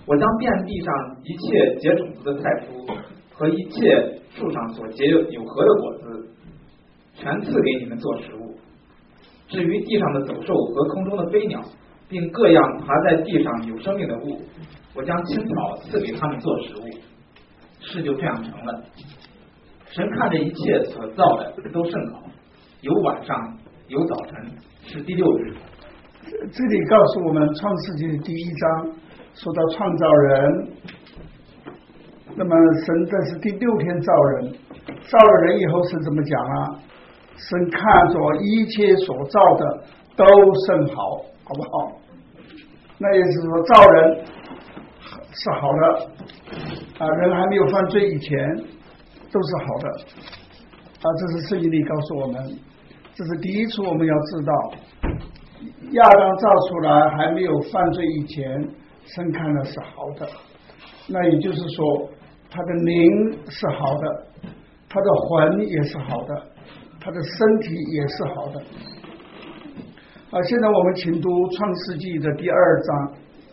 我将遍地上一切结种子的菜蔬和一切树上所结有核的果子，全赐给你们做食物。至于地上的走兽和空中的飞鸟，并各样爬在地上有生命的物，我将青草赐给他们做食物。事就这样成了。神看着一切所造的都甚好，有晚上，有早晨，是第6日。 这里告诉我们《创世纪》第1章说到创造人，那么神这是第6天造人，造了人以后是怎么讲啊？神看着一切所造的都甚好，好不好？那也就是说造人是好的啊，人还没有犯罪以前都是好的啊，这是圣经里告诉我们。这是第一处我们要知道，亚当造出来还没有犯罪以前，神看的是好的。那也就是说他的灵是好的，他的魂也是好的，他的身体也是好的。现在我们请读创世纪的第2章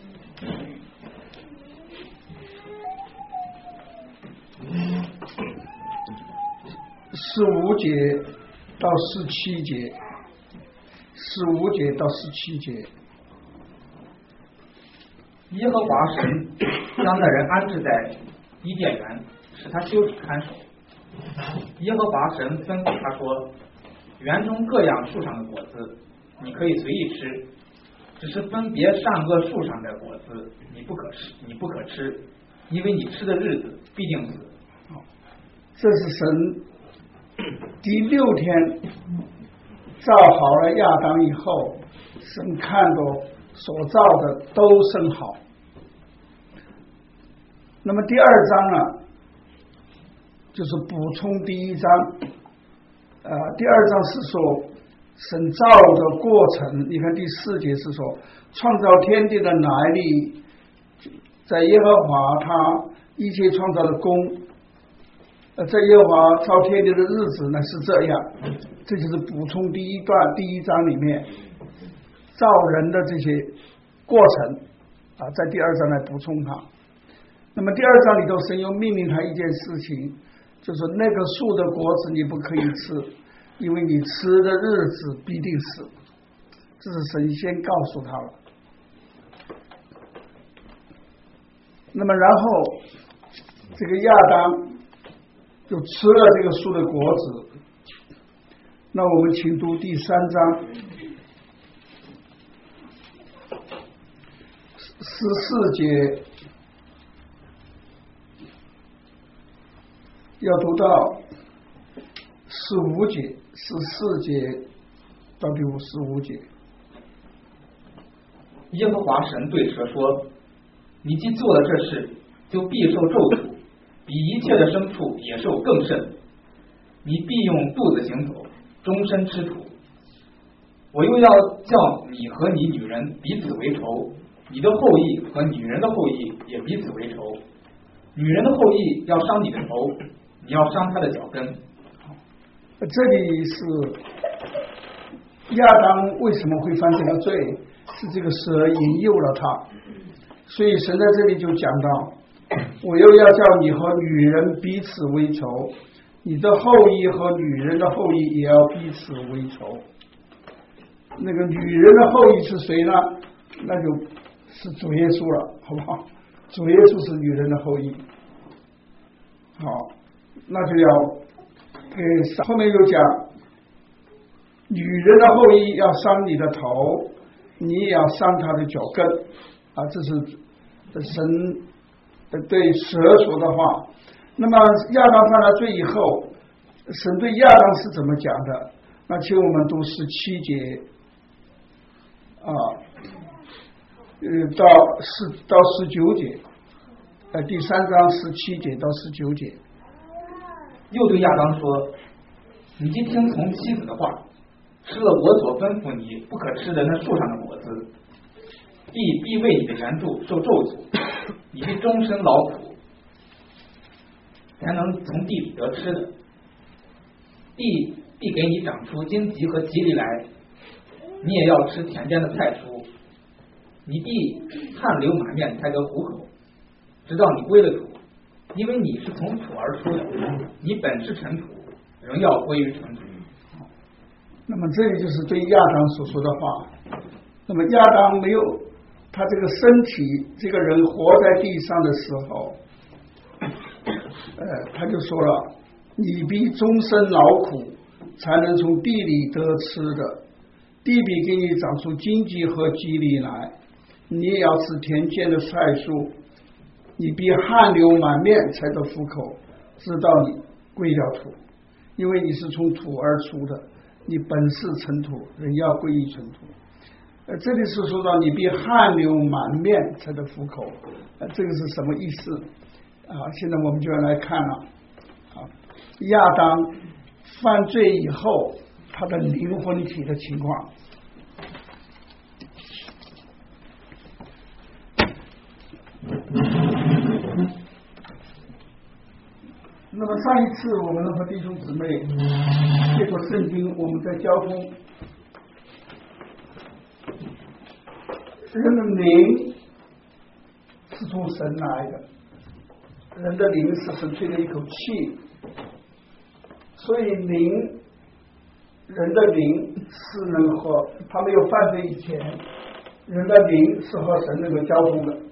15节到17节，15节到17节。 耶和华神将那人安置在伊甸园，使他修理看守。耶和华神吩咐他说：园中各样树上的果子你可以随意吃，只是分别善恶树上的果子你不可吃，因为你吃的日子必定死。 这是神第6天造好了亚当以后，神看着所造的都甚好。那么第2章啊，就是补充第1章。第2章是说神造的过程。你看第4节是说创造天地的来历，在耶和华他一切创造的功，在耶和华造天地的日子呢是这样。这就是补充第1章里面造人的这些过程啊，在第2章来补充它。那么第2章里头，神又命令他一件事情，就是那个树的果子你不可以吃，因为你吃的日子必定死。这是神先告诉他了。那么然后这个亚当就吃了这个树的果子。那我们请读第3章14节，要读到15节，14节到第55节。 耶和华神对蛇说：你既做了这事，就必受咒诅，比一切的牲畜野兽更甚。你必用肚子行走，终身吃土。我又要叫你和你女人彼此为仇，你的后裔和女人的后裔也彼此为仇。女人的后裔要伤你的头，你要伤她的脚跟。 这里是亚当为什么会犯这个罪，是这个蛇引诱了他。所以神在这里就讲到，我又要叫你和女人彼此为仇，你的后裔和女人的后裔也要彼此为仇。那个女人的后裔是谁呢？那就是主耶稣了，好不好？主耶稣是女人的后裔。好，那就要后面又讲，女人的后裔要伤你的头，你也要伤她的脚跟啊，这是神对蛇说的话。那么亚当犯了罪以后，神对亚当是怎么讲的？那请我们读17节啊，到19节，第3章17节到19节。 又对亚当说：你既听从妻子的话，吃了我所吩咐你不可吃的那树上的果子，地必为你的缘故受咒诅，你必终身劳苦，才能从地里得吃的。地必给你长出荆棘和棘藜来，你也要吃田间的菜蔬。你必汗流满面才得糊口， 直到你归了土，因为你是从土而出的，你本是尘土，仍要归于尘土。 那么这里就是对亚当所说的话。那么亚当没有他这个身体，这个人活在地上的时候，他就说了，你必终身劳苦，才能从地里得吃的，地必给你长出荆棘和蒺藜来，你也要吃田间的菜蔬，你必汗流满面才得糊口，直到你归了土，因为你是从土而出的，你本是尘土，人要归于尘土。这里是说到你必汗流满面才得糊口，这个是什么意思啊？现在我们就要来看了啊，亚当犯罪以后他的灵魂体的情况。那么上一次我们和弟兄姊妹借过圣经，我们在交通人的灵是从神来的，人的灵是神吹的一口气，所以人的灵是能和他没有犯罪以前，人的灵是和神能够交通的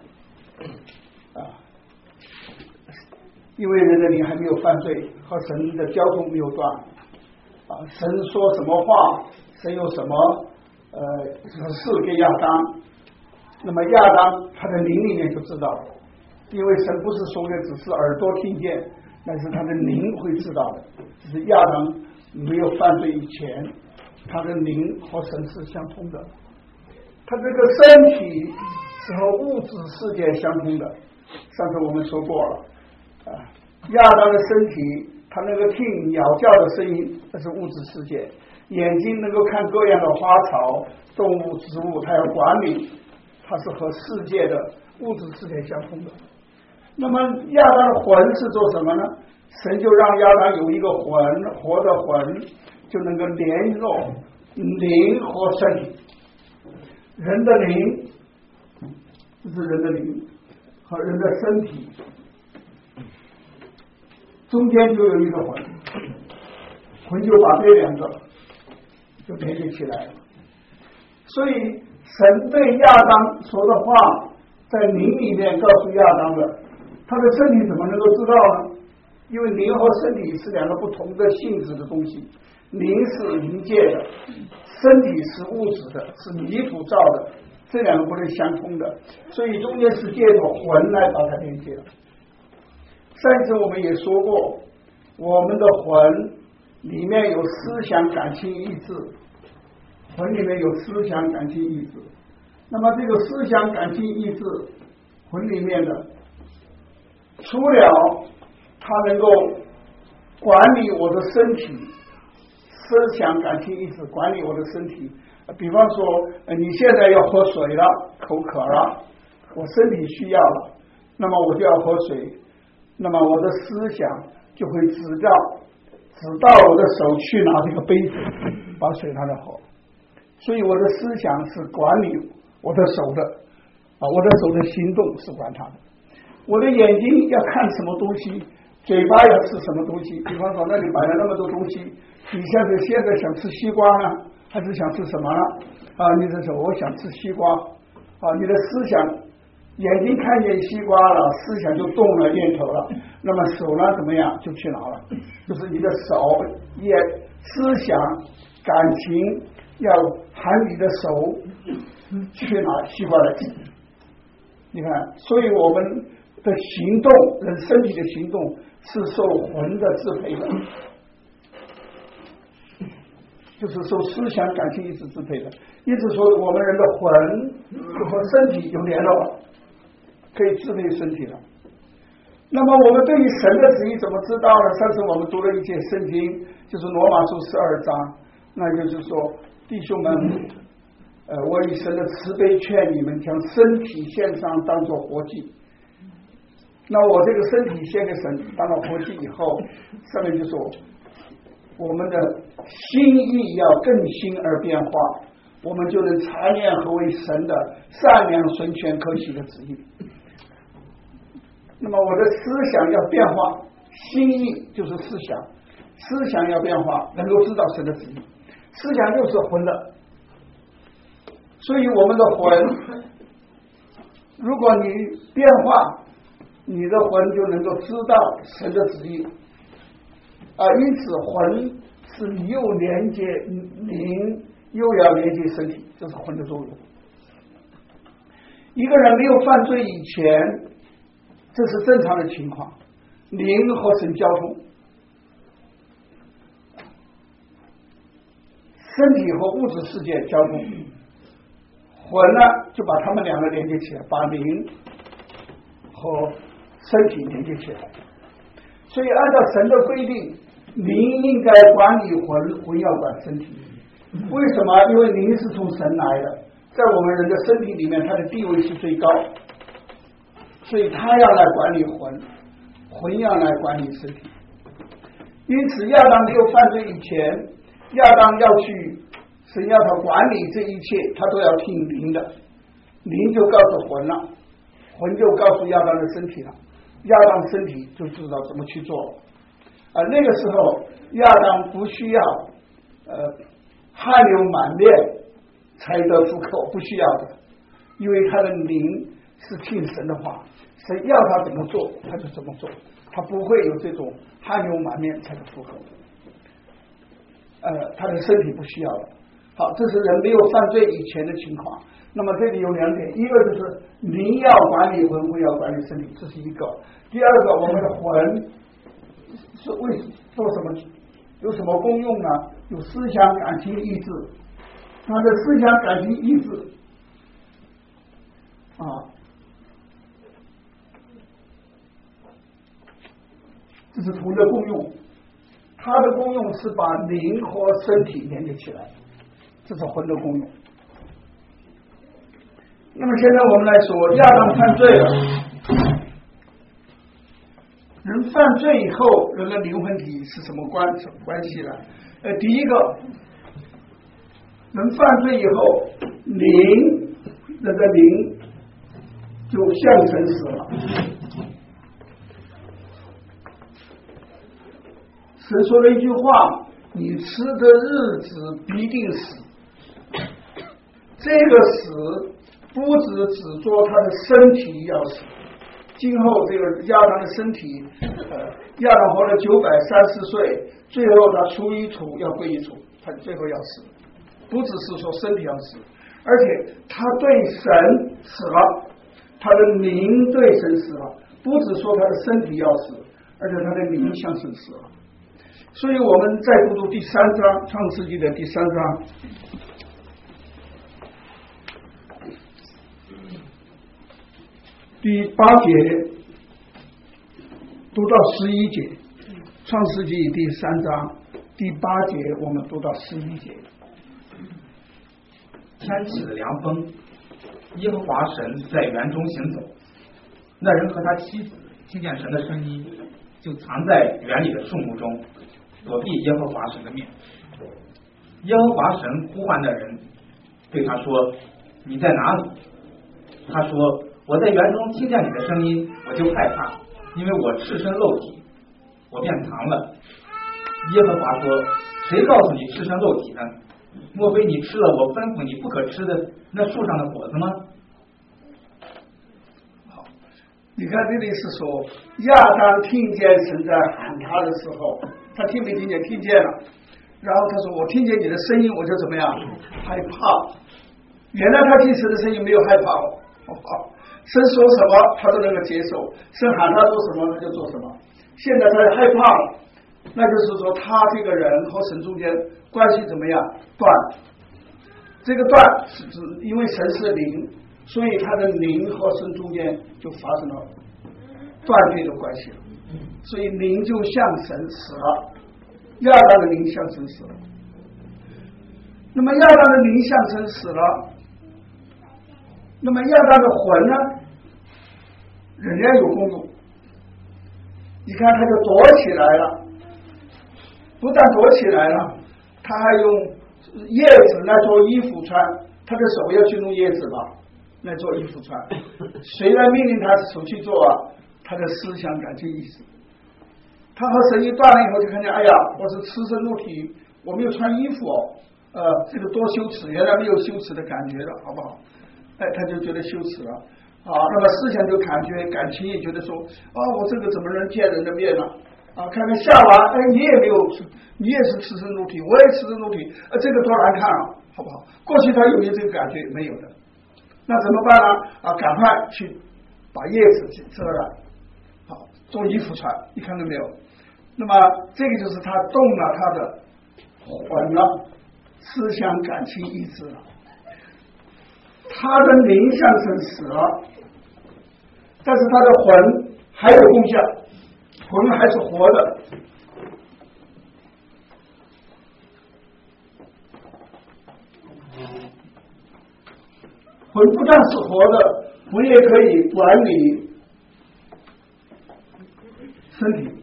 因为人的灵还没有犯罪，和神的交通没有断神说什么话，神有什么事给亚当，那么亚当他的灵里面就知道了，因为神不是说的只是耳朵听见，但是他的灵会知道的。只是亚当没有犯罪以前，他的灵和神是相通的，他这个身体是和物质世界相通的。上次我们说过了亚当的身体他能够听鸟叫的声音，那是物质世界，眼睛能够看各样的花草动物植物，他要管理，它是和世界的物质世界相通的。那么亚当的魂是做什么呢？神就让亚当有一个魂，活的魂就能够联络灵和身体。人的灵就是人的灵和人的身体中间就有一个魂，魂就把这两个就连接起来了。所以神对亚当说的话在灵里面告诉亚当了，他的身体怎么能够知道呢？因为灵和身体是两个不同的性质的东西，灵是灵界的，身体是物质的，是泥土造的，这两个不能相通的，所以中间是借着魂来把它连接了。上一次我们也说过，我们的魂里面有思想感情意志，魂里面有思想感情意志，那么这个思想感情意志魂里面的，除了它能够管理我的身体，思想感情意志管理我的身体，比方说你现在要喝水了，口渴了，我身体需要了，那么我就要喝水，那么我的思想就会指到我的手去拿这个杯子把水拿来喝，所以我的思想是管理我的手的我的手的行动是管它的，我的眼睛要看什么东西，嘴巴要吃什么东西，比方说那里摆了那么多东西，你现在想吃西瓜呢，还是想吃什么呢？你的手我想吃西瓜你的思想眼睛看见西瓜了，思想就动了念头了，那么手呢怎么样就去拿了，就是你的手也思想感情要喊你的手去拿西瓜来吃。你看，所以我们的行动，人身体的行动是受魂的支配的，就是受思想感情意志支配的。意思说我们人的魂就和身体有联络，可以支配身体了。那么我们对于神的旨意怎么知道呢？上次我们读了一节圣经，就是罗马书12章，那就是说弟兄们我以神的慈悲劝你们将身体献上当作活祭。那我这个身体献给神当了活祭以后，上面就说我们的心意要更新而变化，我们就能察验何为神的善良纯全可喜的旨意。 那么我的思想要变化，心意就是思想，思想要变化，能够知道神的旨意，思想就是魂的。所以我们的魂，如果你变化，你的魂就能够知道神的旨意因此魂是你又连接灵，又要连接身体，这是魂的作用。一个人没有犯罪以前，这是正常的情况，灵和神交通，身体和物质世界交通，魂呢就把他们两个连接起来，把灵和身体连接起来。所以按照神的规定，灵应该管理魂，魂要管身体。为什么？因为灵是从神来的，在我们人的身体里面，它的地位是最高，所以他要来管理魂，魂要来管理身体。因此亚当没有犯罪以前，亚当要去，神要他管理这一切，他都要听灵的，灵就告诉魂了，魂就告诉亚当的身体了，亚当身体就知道怎么去做。那个时候亚当不需要汗流满面才得出口，不需要的，因为他的灵是听神的话，神要他怎么做他就怎么做，他不会有这种汗流满面才得出口。他的身体不需要的。好，这是人没有犯罪以前的情况。那么这里有两点，一个就是灵要管理魂，魂要管理身体，这是一个。第二个，我们的魂是为做什么，有什么功用呢？有思想、感情、意志。他的思想、感情、意志这是魂的功用。它的功用是把灵和身体连接起来，这是魂的功用。那么现在我们来说，亚当犯罪了，人犯罪以后，人的灵魂体是什么关系呢？第一个，人犯罪以后，人的灵就向神死了。神说了一句话：你吃的日子必定死。这个死不只说他的身体要死，今后这个亚当的身体亚当活了930岁，最后他出一处要归一处，他最后要死，不只是说身体要死，而且他对神死了，他的灵对神死了，不只说他的身体要死，而且他的灵向神死了。所以我们再读第3章，创世纪的第3章第8节读到11节，创世纪第3章第8节，我们读到11节。 天起了凉风，耶和华神在园中行走，那人和他妻子听见神的声音，就藏在园里的树木中，躲避耶和华神的面。耶和华神呼唤那人，对他说：你在哪里？他说：我在园中听见你的声音，我就害怕，因为我赤身露体，我便藏了。耶和华说：谁告诉你赤身露体呢？莫非你吃了我吩咐你不可吃的那树上的果子吗？ 好，你看这里是说亚当听见神在喊他的时候，他听没听见？听见了。然后他说：我听见你的声音，我就怎么样？害怕。原来他听神的声音没有害怕神说什么他都能够接受，神喊他做什么他就做什么。现在他害怕了，那就是说他这个人和神中间关系怎么样？断。这个断是指因为神是灵，所以他的灵和神中间就发生了断绝的关系了，所以灵就向神死了，亚当的灵向神死了。那么亚当的灵向神死了，那么亚当的魂呢，仍然有功用。你看他就躲起来了，不但躲起来了，他还用叶子来做衣服穿，他的手要去弄叶子吧，来做衣服穿。谁来命令他手去做啊？他他的思想感情意识。他和神一断了以后，就看见，哎呀，我是赤身露体，我没有穿衣服这个多羞耻，原来没有羞耻的感觉了，好不好？哎，他就觉得羞耻了那么思想就感情也觉得说，我这个怎么能见人的面呢？看看夏娃，你也没有，你也是赤身露体，我也赤身露体，这个多难看好不好？过去他有没有这个感觉？没有的。那怎么办呢？赶快去把叶子遮了，好做衣服穿。你看到没有？那么这个就是他动了他的魂了，思想感情意志了，他的灵象神死了，但是他的魂还有动向，魂还是活的。魂不但是活的，魂也可以管理身体，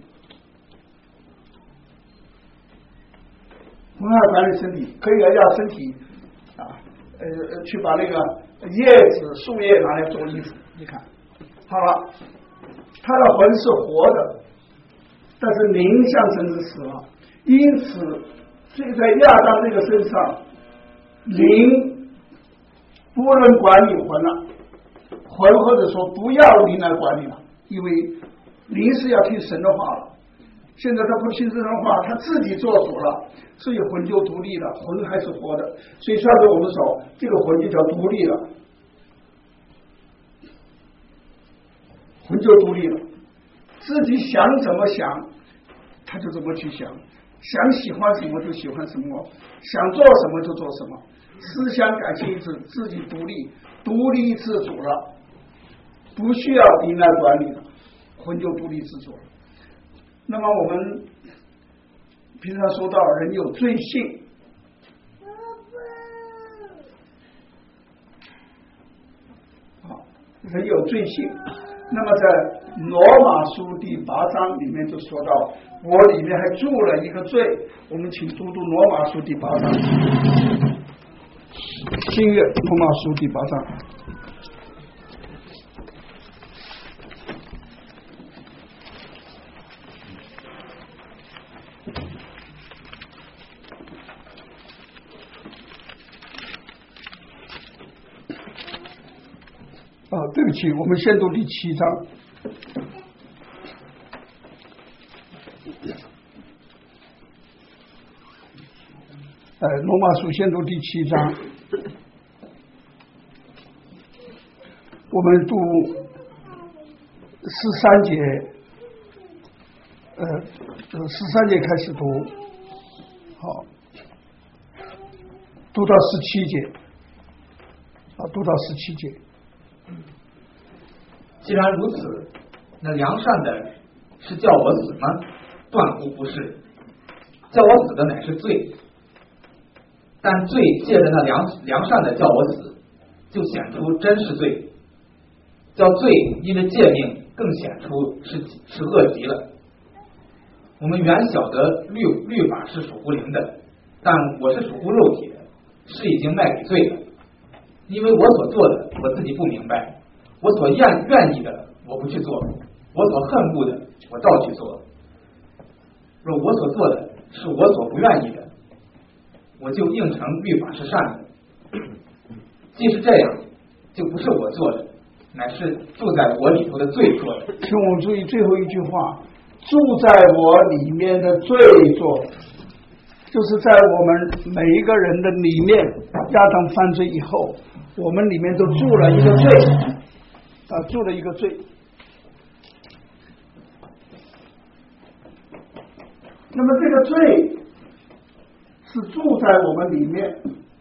魂还管理身体，可以让身体去把那个叶子、树叶拿来做衣服。你看，好了，他的魂是活的，但是灵象神是死了，因此，所以在亚当这个身上，灵不能管理魂了，魂或者说不要灵来管理了，因为灵是要听神的话了。现在他不听神的话，他自己做主了，所以魂就独立了，魂还是活的。所以算是我们说，这个魂就叫独立了，魂就独立了，自己想怎么想，他就怎么去想，想喜欢什么就喜欢什么，想做什么就做什么。思想感情意志自己独立自主了，不需要灵来管理了，魂就独立自主了。那么我们平常说到人有罪性，人有罪性。那么在罗马书第8章里面就说到，我里面还住了一个罪。我们请读读罗马书第8章。新约罗马书第8章。对不起，我们先读第7章。罗马书先读第7章，我们读13节，13节开始读，好，读到17节，读到17节。 既然如此，那良善的是叫我死吗？断乎不是，叫我死的乃是罪。但罪借着那良善的叫我死，就显出真是罪，叫罪因为诫命更显出是恶极了。我们原晓得律法是属乎灵的，但我是属乎肉体的，是已经卖给罪了。因为我所做的我自己不明白，我所愿意的我不去做，我所恨恶的我倒去做。若我所做的是我所不愿意的，我就应承律法是善的。既是这样，就不是我做的，乃是住在我里头的罪做的。 请我们注意最后一句话，住在我里面的罪做的，就是在我们每一个人的里面，亚当犯罪以后，我们里面都住了一个罪，住了一个罪。那么这个罪是住在我们里面，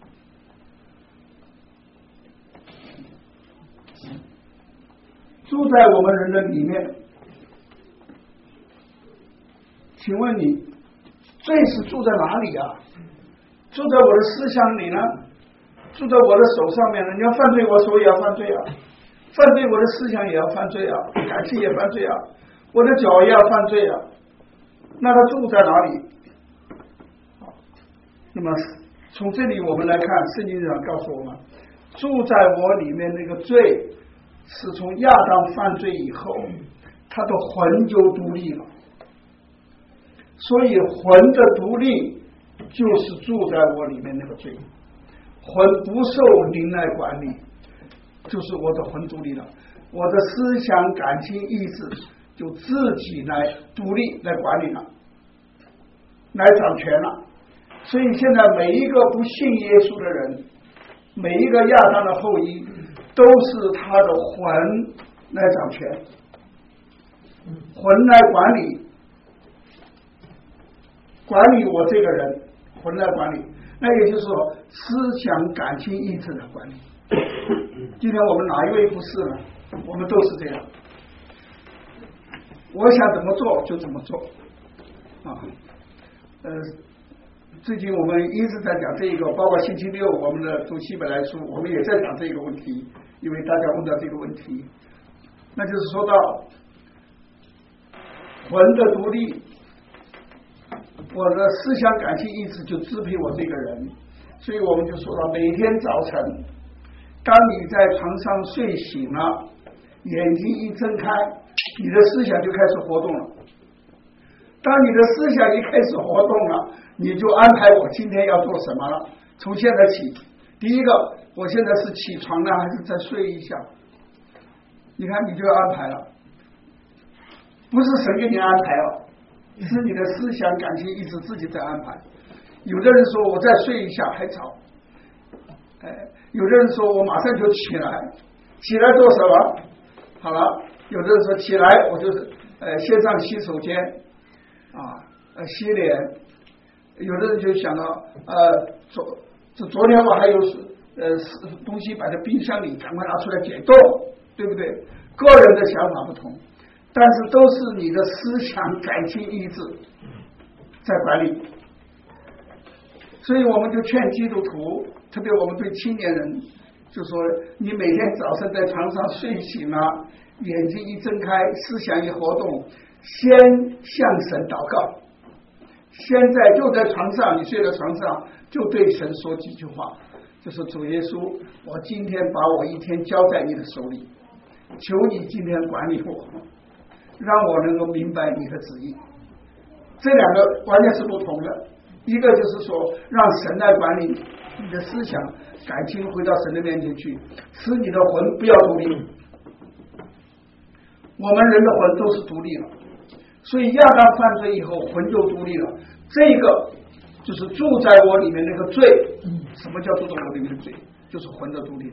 住在我们人的里面。请问你，罪是住在哪里啊？住在我的思想里呢？住在我的手上面呢？你要犯罪，我手也要犯罪啊；犯罪，我的思想也要犯罪啊，感情也犯罪啊，我的脚也要犯罪啊。那它住在哪里？那么从这里我们来看，圣经上告诉我们，住在我里面那个罪，是从亚当犯罪以后，他他的魂就独立了。所以魂的独立就是住在我里面那个罪，魂不受灵来管理，就是我的魂独立了，我的思想感情意志就自己来独立来管理了，来掌权了。所以现在每一个不信耶稣的人，每一个亚当的后裔，都是他的魂来掌权，魂来管理我这个人，魂来管理，那也就是说思想感情意志的管理。今天我们哪一位不是呢？我们都是这样，我想怎么做就怎么做啊。最近我们一直在讲这个，包括星期六我们的读希伯来书，我们也在讲这个问题，因为大家问到这个问题，那就是说到魂的独立，我的思想感情意志就支配我这个人。所以我们就说到每天早晨，当你在床上睡醒了，眼睛一睁开，你的思想就开始活动了。当你的思想一开始活动了，你就安排我今天要做什么了。从现在起，第一个，我现在是起床呢，还是再睡一下？你看，你就要安排了，不是神给你安排哦，是你的思想感情意志自己在安排。有的人说我再睡一下还早，有的人说我马上就起来做什么？好了，有的人说起来我就是先上洗手间洗脸，有的人就想到昨天我还有东西摆在冰箱里，赶快拿出来解冻，对不对？个人的想法不同，但是都是你的思想感情意志在管理。所以我们就劝基督徒，特别我们对青年人，就说你每天早上在床上睡醒了，眼睛一睁开，思想一活动，先向神祷告，现在就在床上，你睡在床上，就对神说几句话，就是主耶稣，我今天把我一天交在你的手里，求你今天管理我，让我能够明白你的旨意。这两个完全是不同的，一个就是说让神来管理你的思想感情，回到神的面前去，使你的魂不要独立。我们人的魂都是独立了，所以亚当犯罪以后魂就独立了，这个就是住在我里面那个罪。什么叫住在我里面的罪？就是魂的独立。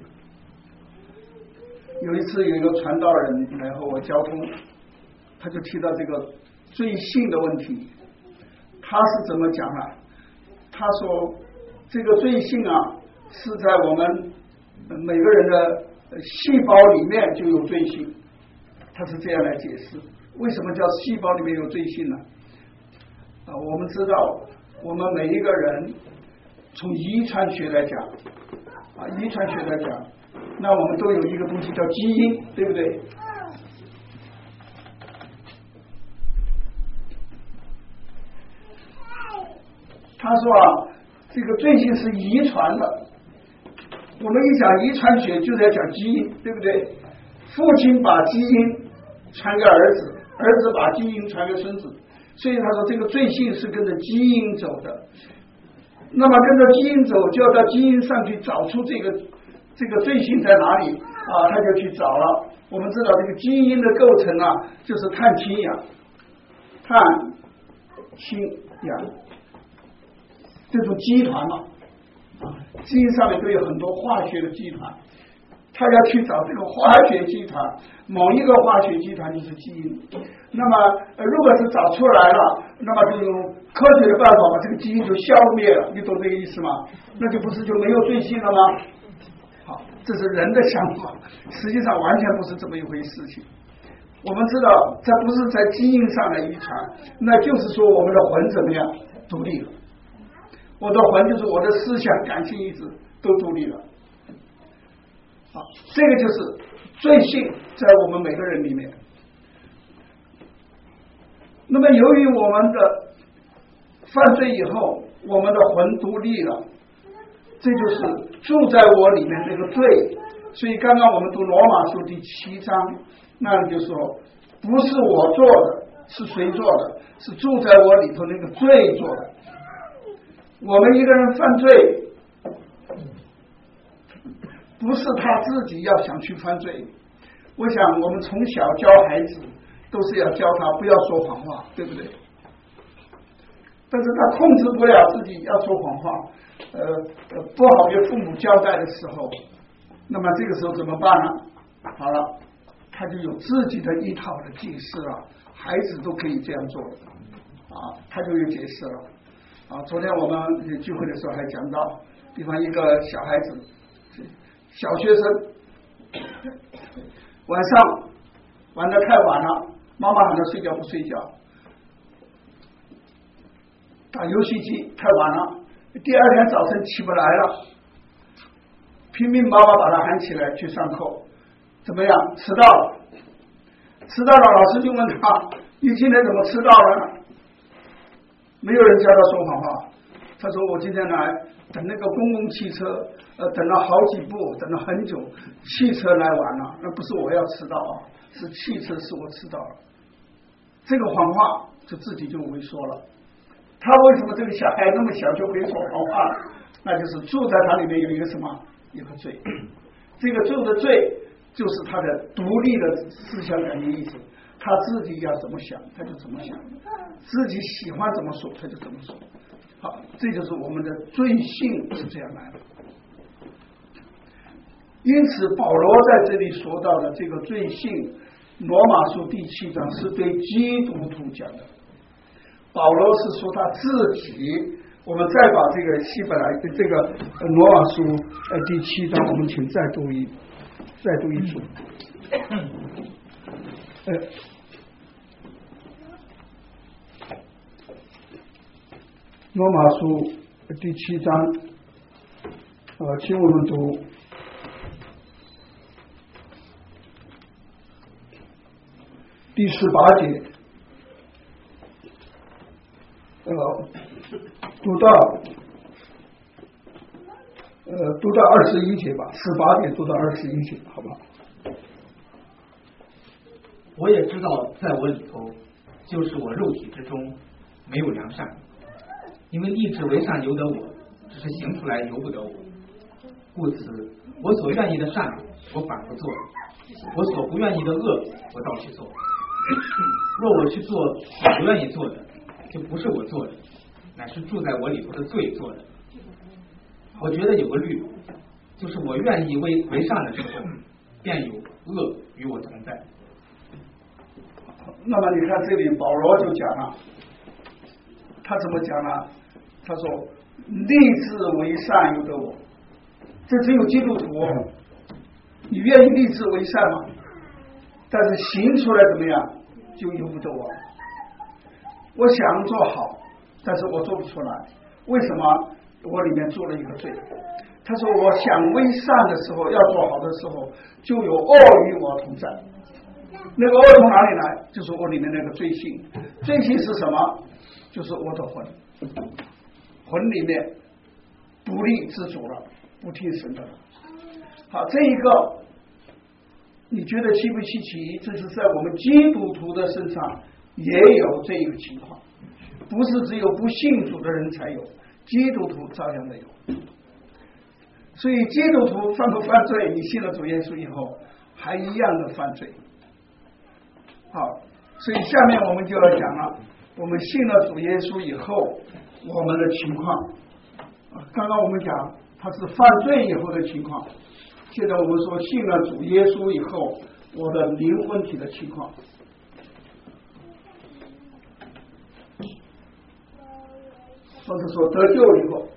有一次有一个传道人来和我交通，他就提到这个罪性的问题，他是怎么讲呢？他说这个罪性是在我们每个人的细胞里面就有罪性，他是这样来解释。为什么叫细胞里面有罪性呢？我们知道我们每一个人从遗传学来讲那我们都有一个东西叫基因，对不对？他说这个罪性是遗传的。我们一讲遗传学就在讲基因，对不对？父亲把基因传给儿子，儿子把基因传给孙子，所以他说这个罪性是跟着基因走的。那么跟着基因走，就要到基因上去找出这个罪性在哪里他就去找了。我们知道这个基因的构成就是碳氢氧这种基团基因上面都有很多化学的基团，他要去找这个化学基团，某一个化学基团就是基因。那么如果是找出来了，那么就用科学的办法把这个基因就消灭了，你懂这个意思吗？那就不是就没有罪性了吗？好，这是人的想法，实际上完全不是这么一回事情。我们知道这不是在基因上的遗传，那就是说我们的魂怎么样独立了。我的魂就是我的思想感情意志都独立了。好，这个就是罪性在我们每个人里面。那么由于我们的犯罪以后，我们的魂独立了，这就是住在我里面这个罪。所以刚刚我们读罗马书第7章，那就说不是我做的，是谁做的？是住在我里头那个罪做的。我们一个人犯罪，不是他自己要想去犯罪。我想我们从小教孩子都是要教他不要说谎话，对不对？但是他控制不了自己要说谎话，不好给父母交代的时候，那么这个时候怎么办呢？好了，他就有自己的一套的解释了，孩子都可以这样做的啊，他就有解释了啊。昨天我们聚会的时候还讲到，比方一个小孩子，小学生，晚上玩得太晚了，妈妈喊他睡觉不睡觉，打游戏机太晚了，第二天早晨起不来了，拼命妈妈把他喊起来去上课，怎么样？迟到了，老师就问他：“你今天怎么迟到了呢？”没有人教他说谎话，他说：“我今天来等那个公共汽车，等了好几步，等了很久，汽车来晚了，那不是我要迟到啊，是汽车使我迟到了。”这个谎话就自己就萎缩了。他为什么这个小孩那么小就会说谎话呢？那就是住在他里面有一个什么？有个罪。这个住的罪就是他的独立的思想感觉意识，他自己要怎么想他就怎么想，自己喜欢怎么说他就怎么说。好，这就是我们的罪性是这样来的。因此保罗在这里说到的这个罪性，罗马书第7章是对基督徒讲的。保罗是说他自己，我们再把这个希伯来的这个罗马书第7章，我们请再读一组。罗马书第7章，请我们读第18节。读到21节吧，18节读到21节，好不好？ 我也知道，在我里头，就是我肉体之中没有良善，因为立志为善由得我，只是行出来由不得我。故此，我所愿意的善，我反不做；我所不愿意的恶，我倒去做。若我去做我不愿意做的，就不是我做的，乃是住在我里头的罪做的。我觉得有个律，就是我愿意为善的时候，便有恶与我同在。 那么你看这里保罗就讲了，他怎么讲呢？他说立志为善由得我，这只有基督徒，你愿意立志为善吗？但是行出来怎么样就由不得我。我想做好，但是我做不出来，为什么？我里面做了一个罪。他说我想为善的时候，要做好的时候，就有恶与我同在。那个恶从哪里来？就是我里面那个罪性。罪性是什么？就是我的魂，魂里面不立自主了，不听神的了。好，这一个你觉得稀不稀奇？这是在我们基督徒的身上也有这一个情况，不是只有不信主的人才有，基督徒照样的有。所以基督徒犯不犯罪？你信了主耶稣以后，还一样的犯罪。好，所以下面我们就要讲了，我们信了主耶稣以后，我们的情况。刚刚我们讲他是犯罪以后的情况，现在我们说信了主耶稣以后，我的灵魂体的情况。或者说得救以后，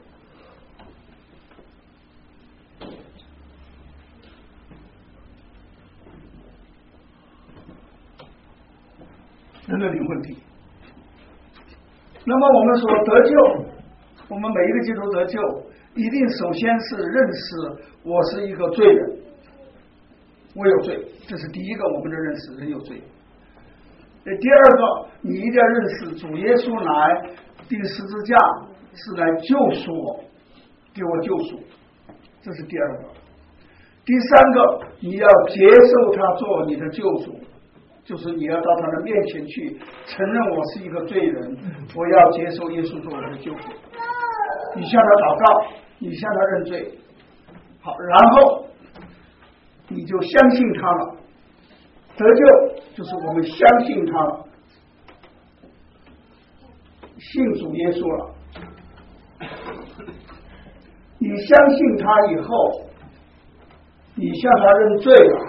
人的灵魂体。那么我们说得救，我们每一个基督徒得救，一定首先是认识我是一个罪人，我有罪，这是第一个我们的认识，人有罪。第二个，你一定要认识主耶稣来钉十字架是来救赎我，给我救赎，这是第二个。第三个，你要接受他做你的救赎， 就是你要到他的面前去承认我是一个罪人，我要接受耶稣做我的救主。你向他祷告，你向他认罪，好，然后你就相信他了。得救就是我们相信他了，信主耶稣了。你相信他以后，你向他认罪了，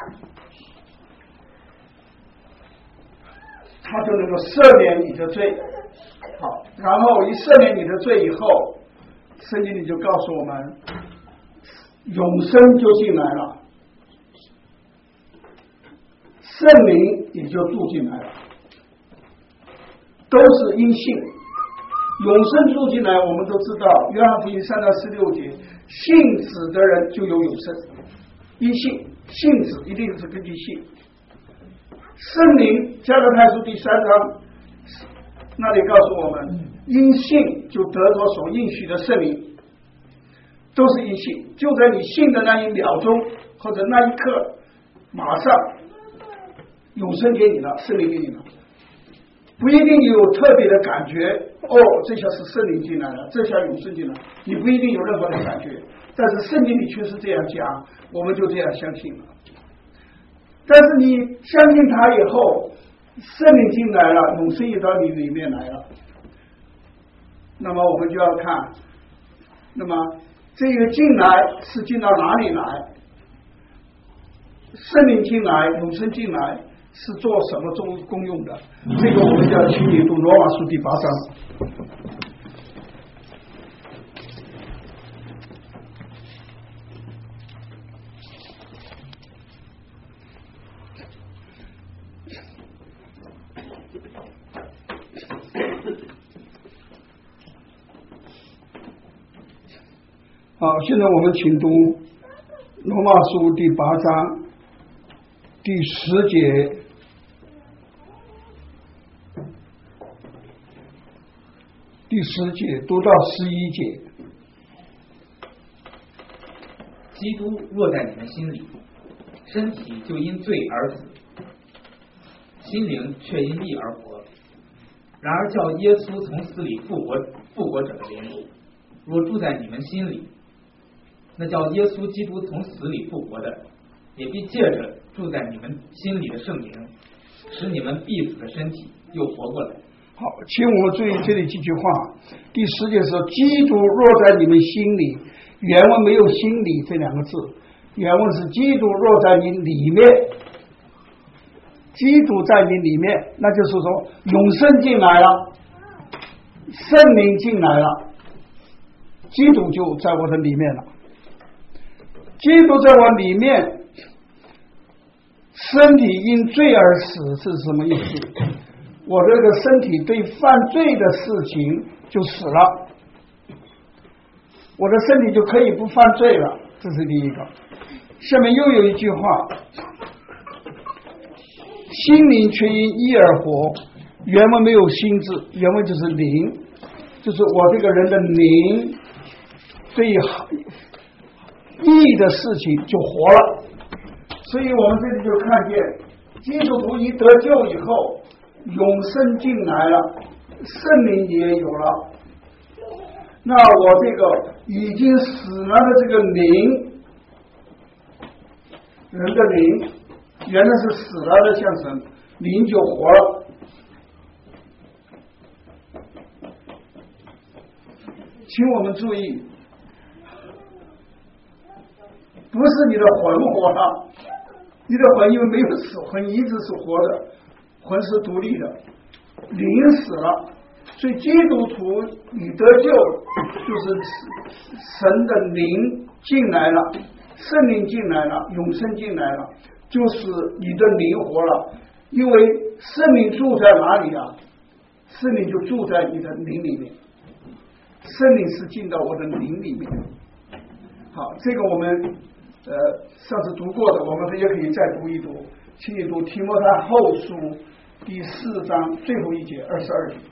他就能够赦免你的罪。好，然后一赦免你的罪以后，圣经里就告诉我们，永生就进来了，圣灵也就住进来了，都是因信。永生住进来，我们都知道，约翰福音3到16节，信子的人就有永生，因信，信子一定是根据信。圣灵，加拉太书第3章那里告诉我们，因信就得着所应许的圣灵，都是因信，就在你信的那一秒钟或者那一刻，马上永生给你了，圣灵给你了。不一定有特别的感觉，哦，这下是圣灵进来了，这下永生进来，你不一定有任何的感觉，但是圣经里确实这样讲，我们就这样相信了。但是你相信他以后，圣灵进来了，永生也到你里面来了，那么我们就要看，那么这个进来是进到哪里来？圣灵进来，永生进来是做什么功用的？这个我们就要请你读罗马书第8章。好，现在我们请读罗马书第8章第10节。第10节读到11节。 基督若在你们心里，身体就因罪而死，心灵却因义而活。然而叫耶稣从死里复活者的灵，若住在你们心里，那叫耶稣基督从死里复活的，也必借着住在你们心里的圣灵，使你们必死的身体又活过来。 好，请我们注意这里几句话。第10节说，基督若在你们心里，原文没有心里这2个字，原文是基督若在你里面，基督在你里面，那就是说永生进来了，圣灵进来了，基督就在我的里面了。基督在我里面，身体因罪而死是什么意思？我这个身体对犯罪的事情就死了，我的身体就可以不犯罪了，这是第一个。下面又有一句话，心灵却因义而活，原文没有心字，原文就是灵，就是我这个人的灵对义的事情就活了。所以我们这里就看见，基督徒一得救以后，永生进来了，圣灵也有了，那我这个已经死了的这个灵，人的灵原来是死了的象征，灵就活了。请我们注意，不是你的魂活了，你的魂因为没有死，魂一直是活的，魂是独立的，灵死了，所以基督徒你得救就是神的灵进来了，圣灵进来了，永生进来了，就是你的灵活了。因为圣灵住在哪里啊？圣灵就住在你的灵里面，圣灵是进到我的灵里面。好，这个我们上次读过的，我们也可以再读一读。请你读提摩太后书第4章最后一节22节。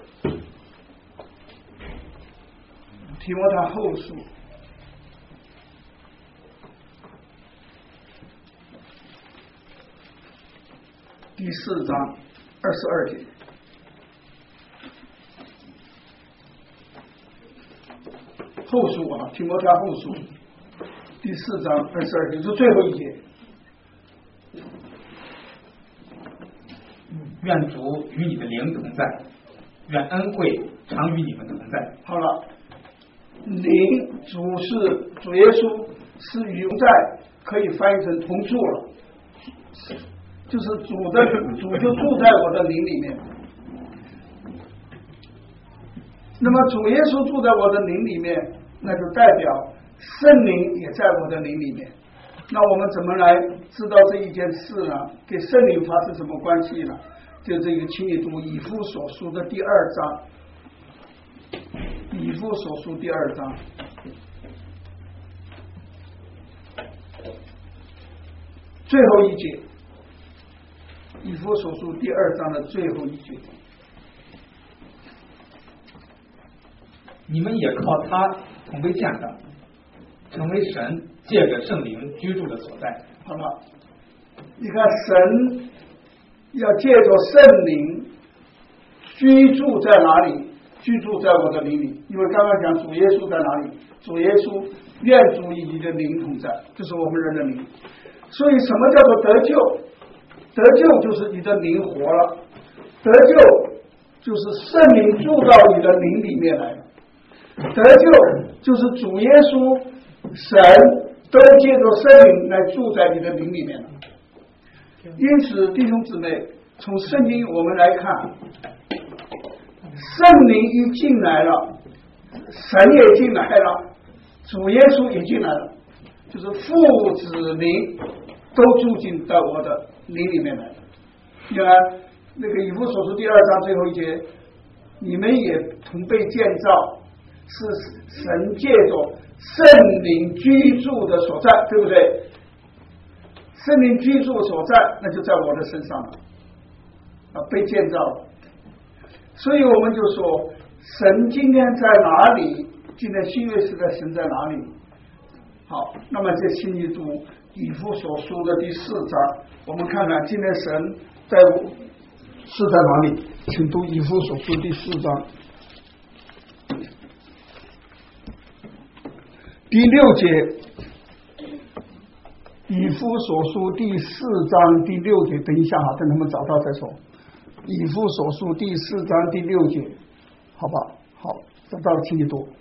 提摩太后书第第4章22节。后书啊，提摩太后书第4章22节是最后一节。 愿主与你的灵同在，愿恩惠常与你们同在。 好了，灵主是主耶稣是与在，可以翻译成同住了，就是主就住在我的灵里面。那么主耶稣住在我的灵里面，那就代表圣灵也在我的灵里面。那我们怎么来知道这一件事呢？跟圣灵发生什么关系呢？就这个，请你读以弗所书的第2章，以弗所书第2章。最后一节，以弗所书第2章的最后一节。 你们也靠他同被建造，成为神借着圣灵居住的所在。 好了，你看神要借着圣灵居住在哪里？居住在我的灵里。因为刚刚讲主耶稣在哪里？主耶稣愿主与你的灵同在，就是我们人的灵。所以什么叫做得救？得救就是你的灵活了，得救就是圣灵住到你的灵里面来了，得救就是主耶稣神都借着圣灵来住在你的灵里面了。因此弟兄姊妹，从圣经我们来看，圣灵一进来了，神也进来了，主耶稣也进来了，就是父子灵都住进到我的灵里面来了。你看那个以弗所书第2章最后一节，你们也同被建造，是神借着圣灵居住的所在，对不对？圣灵居住所在，那就在我的身上了，被建造了。所以我们就说，神今天在哪里？今天新约时代神在哪里？好，那么这请你读以弗所书的第4章，我们看看今天神是在哪里？请读以弗所书第4章第6节。以弗所书第4章第6节，等一下等他们找到再说。以弗所书第4章第6节，好吧？好，找到了，请你读。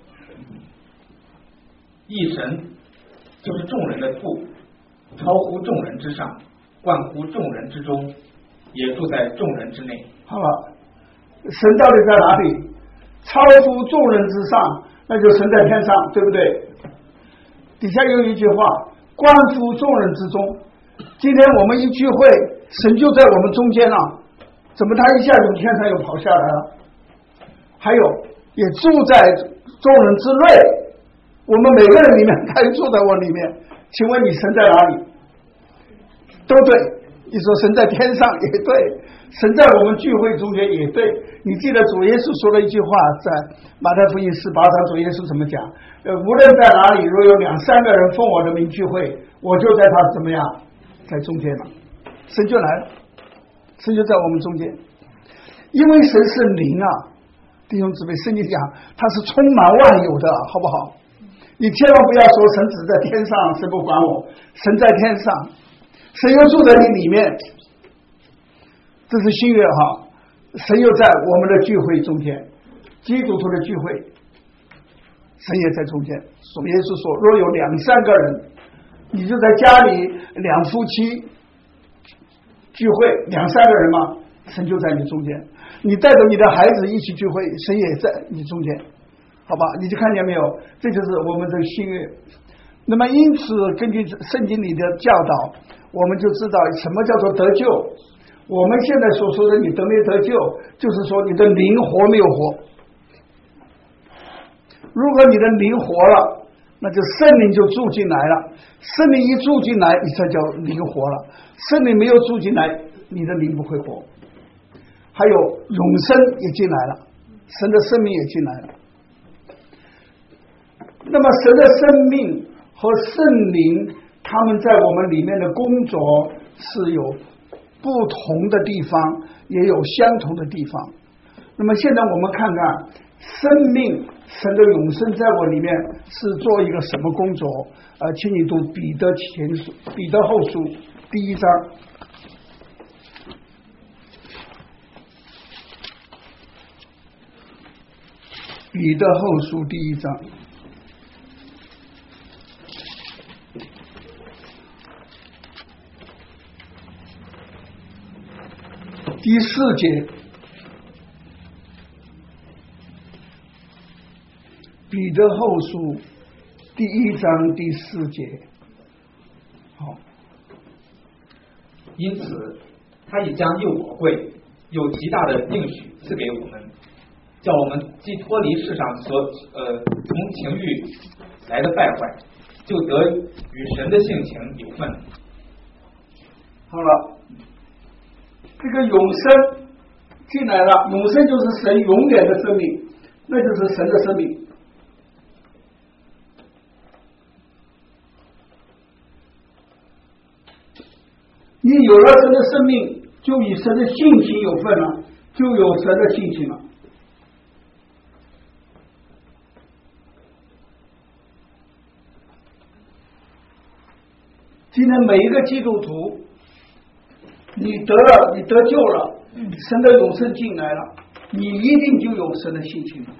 一神就是众人的父，超乎众人之上，贯乎众人之中，也住在众人之内。 好了，神到底在哪里？超乎众人之上，那就神在天上，对不对？底下有一句话，贯乎众人之中。今天我们一聚会，神就在我们中间了，怎么他一下从天上又跑下来了？还有也住在众人之内，我们每个人里面他也住在我里面。请问你神在哪里？都对，你说神在天上也对，神在我们聚会中间也对。你记得主耶稣说了一句话，在马太福音18章，主耶稣怎么讲？无论在哪里，若有2-3个人奉我的名聚会，我就在他怎么样，在中间了。神就来了，神就在我们中间。因为神是灵啊，弟兄姊妹，圣经讲他是充满万有的，好不好？你千万不要说神只在天上，神不管我，神在天上，神又住在你里面。这是新约哈，神又在我们的聚会中间，基督徒的聚会，神也在中间。耶稣说，若有2-3个人，你就在家里2夫妻聚会，2-3个人嘛，神就在你中间。你带着你的孩子一起聚会，神也在你中间，好吧？你就看见没有？这就是我们的新约。那么因此根据圣经里的教导，我们就知道什么叫做得救。我们现在所说的你得没得救，就是说你的灵活没有活。如果你的灵活了，那就圣灵就住进来了。圣灵一住进来，你才叫灵活了。圣灵没有住进来，你的灵不会活。还有永生也进来了，神的生命也进来了。那么神的生命和圣灵他们在我们里面的工作是有不同的地方，也有相同的地方。那么现在我们看看生命神的永生在我里面是做一个什么工作请你读彼得后书第1章。彼得后书第1章第4节，彼得后书第1章第4节。好， 因此他已将又宝贵又极大的应许赐给我们，叫我们既脱离世上所从情欲来的败坏，就得与神的性情有份。 好了，这个永生进来了，永生就是神永远的生命，那就是神的生命。你有了神的生命，就与神的性情有份了，就有神的性情了。今天每一个基督徒，你得救了，神的永生进来了，你一定就有神的性情了。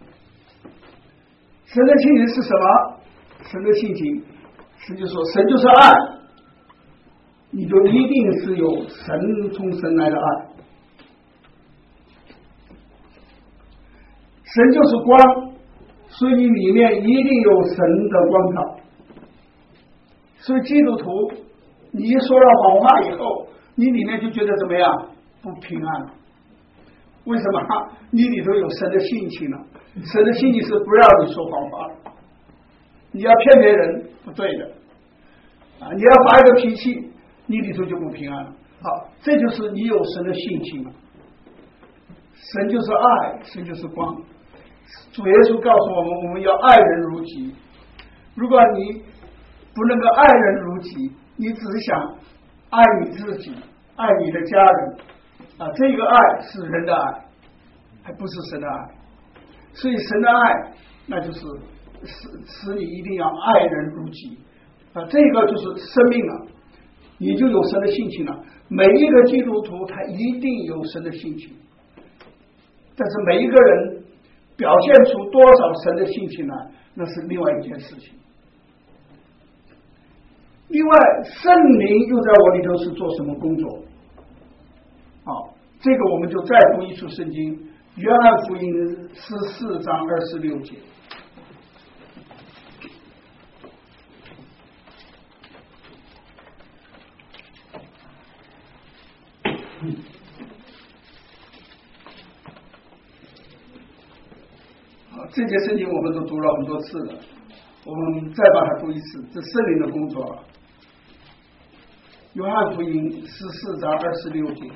神的性情是什么？神的性情，神就说神就是爱，你就一定是有从神来的爱。神就是光，所以你里面一定有神的光照。所以基督徒，你一说了谎话以后，你里面就觉得怎么样？不平安了。为什么？你里头有神的性情了。神的性情是不让你说谎话的，你要骗别人不对的你要发一个脾气，你里头就不平安了。好，这就是你有神的性情了。神就是爱，神就是光。主耶稣告诉我们，我们要爱人如己。如果你不能够爱人如己，你只是想爱你自己，爱你的家人这个爱是人的爱，还不是神的爱。所以神的爱，那就是使你一定要爱人如己这个就是生命了，你就有神的性情了。每一个基督徒他一定有神的性情，但是每一个人表现出多少神的性情来，那是另外一件事情。另外，圣灵又在我里头是做什么工作？好，这个我们就再读一处圣经，约翰福音14章26节。好，这节圣经我们都读了很多次了，我们再把它读一次，这圣灵的工作了。约翰福音14章26节。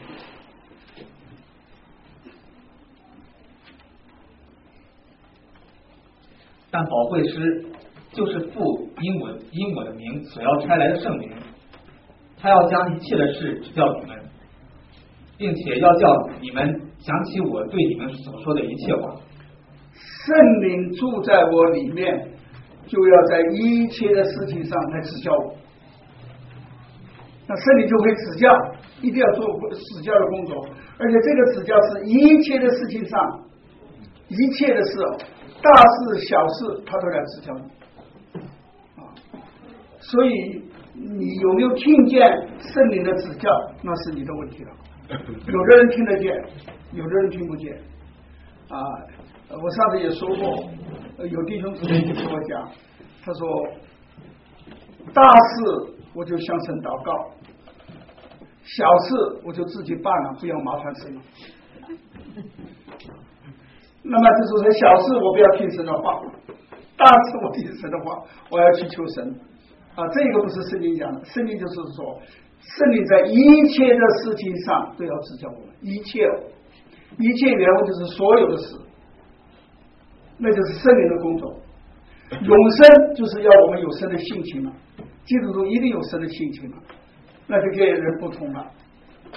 但保惠师就是父因我的名所要差来的圣灵，他要将一切的事指教你们，并且要叫你们想起我对你们所说的一切话。 圣灵住在我里面，就要在一切的事情上来指教我。那圣灵就会指教，一定要做指教的工作，而且这个指教是一切的事情上，一切的事，大事小事，他都来指教你所以你有没有听见圣灵的指教，那是你的问题了。有的人听得见，有的人听不见我上次也说过，有弟兄姊妹就跟我讲，他说大事我就向神祷告，小事我就自己办了，不要麻烦神了。那么就是说，小事我不要听神的话，大事我听神的话，我要去求神这个不是圣经讲的，圣经就是说，圣灵在一切的事情上都要指教我们，一切原文就是所有的事，那就是圣灵的工作。永生就是要我们有神的性情了，基督徒一定有神的性情了，那就跟人不同了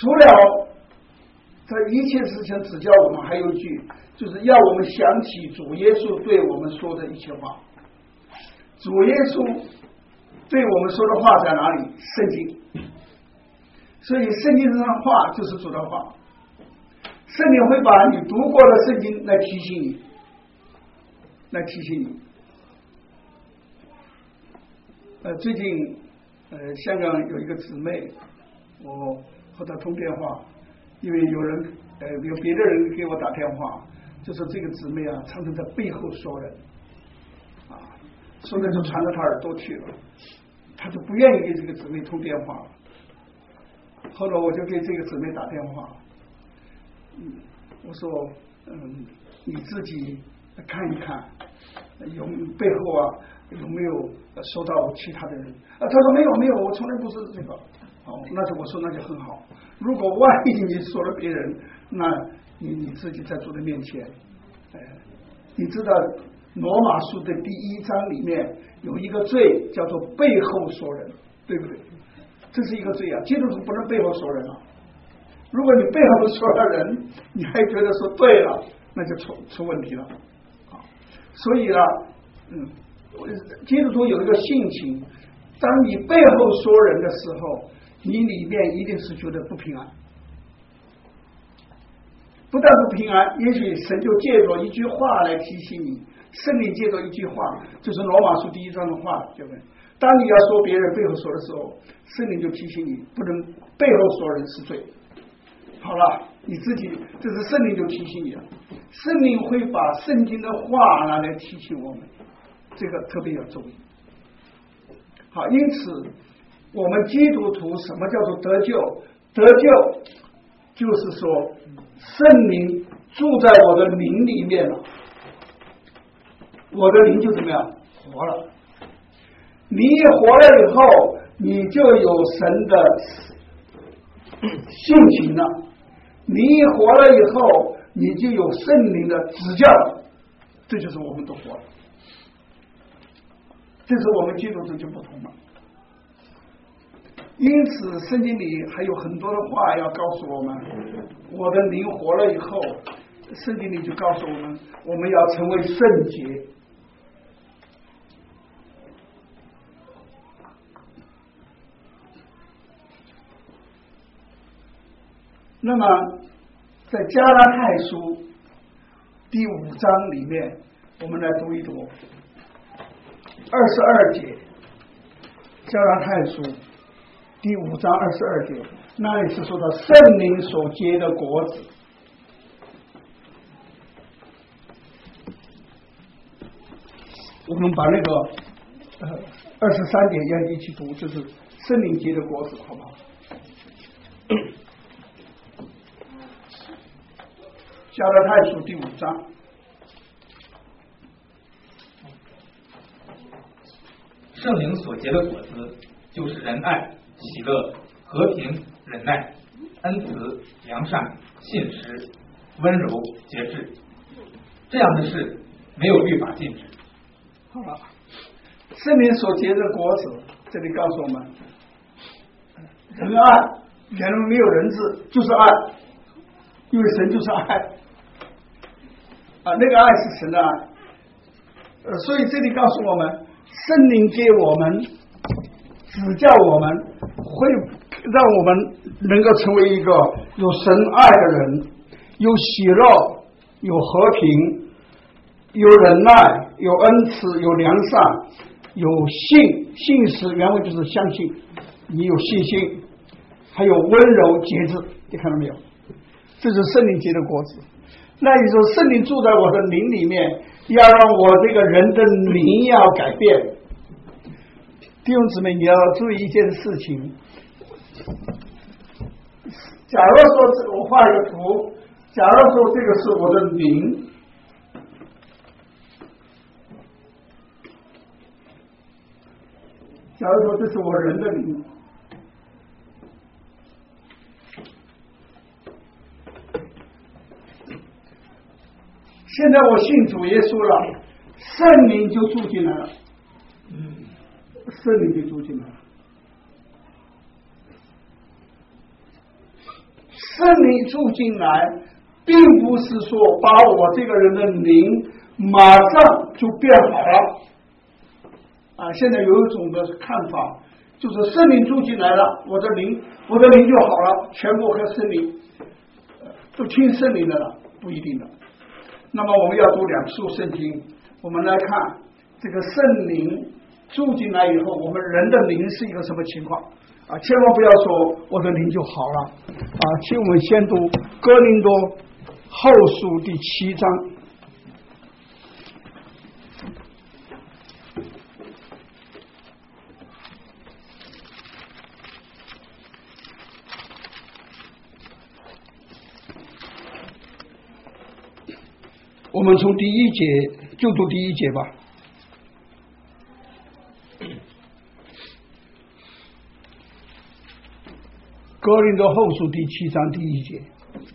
除了这一切事情指教我们，还有一句，就是要我们想起主耶稣对我们说的一切话。主耶稣对我们说的话在哪里？圣经。所以圣经上的话就是主的话，圣灵会把你读过的圣经来提醒你，最近香港有一个姊妹，我和她通电话，因为有别的人给我打电话，就说这个姊妹啊，常常在背后说人，说的就传到她耳朵去了，她就不愿意给这个姊妹通电话了。后来我就给这个姊妹打电话，我说你自己看一看，背后有没有收到其他的人？她说没有，我从来不是这个。那就我说那就很好。如果万一你说了别人，那你自己在主的面前，你知道罗马书的第1章里面有一个罪叫做背后说人，对不对？这是一个罪啊，基督徒不能背后说人啊。如果你背后说了人，你还觉得说对了，那就出问题了。所以基督徒有一个性情，当你背后说人的时候，你里面一定是觉得不平安。不但不平安，也许神就借着一句话来提醒你，圣灵借着一句话，就是罗马书第1章的话，对不对？当你要说别人背后说的时候，圣灵就提醒你不能背后说人是罪。好了，你自己这是圣灵就提醒你了，圣灵会把圣经的话拿来提醒我们，这个特别要注意。好，因此我们基督徒什么叫做得救？得救就是说圣灵住在我的灵里面了，我的灵就怎么样活了。你一活了以后，你就有神的性情了。你一活了以后，你就有圣灵的指教了。这就是我们都活了，这是我们基督徒就不同了。因此圣经里还有很多的话要告诉我们，我的灵活了以后，圣经里就告诉我们，我们要成为圣洁。那么在加拉太书第5章里面，我们来读一读22节，加拉太书第5章22节，那里是说到圣灵所结的果子。我们把那个23节也一起读，就是圣灵结的果子，好不好？加拉太书第5章， 圣灵所结的果子，就是仁爱、喜乐、和平、忍耐、恩慈、良善、信实、温柔、节制。这样的事没有律法禁止。 好了，圣灵所结的果子，这里告诉我们，仁爱，人没有人字，就是爱，因为神就是爱。那个爱是神的爱，所以这里告诉我们，圣灵给我们指教我们，会让我们能够成为一个有神爱的人，有喜乐，有和平，有忍耐，有恩慈，有良善，有信实，原文就是相信，你有信心，还有温柔节制，你看到没有？这是圣灵结的果子。那你说圣灵住在我的灵里面，要让我这个人的灵要改变。弟兄姊妹，你要注意一件事情，假如说我画一个图，假如说这个是我的灵，假如说这是我人的灵，现在我信主耶稣了，圣灵就住进来了，圣灵就住进来了。 圣灵住进来，并不是说把我这个人的灵马上就变好了啊！现在有一种的看法，就是圣灵住进来了，我的灵就好了，全部和圣灵都听圣灵的了，不一定的。那么我们要读两处圣经，我们来看这个圣灵住进来以后，我们人的灵是一个什么情况啊？千万不要说我的灵就好了啊！请我们先读哥林多后书第7章。我们从第1节就读第1节吧。哥林多后书第7章第1节。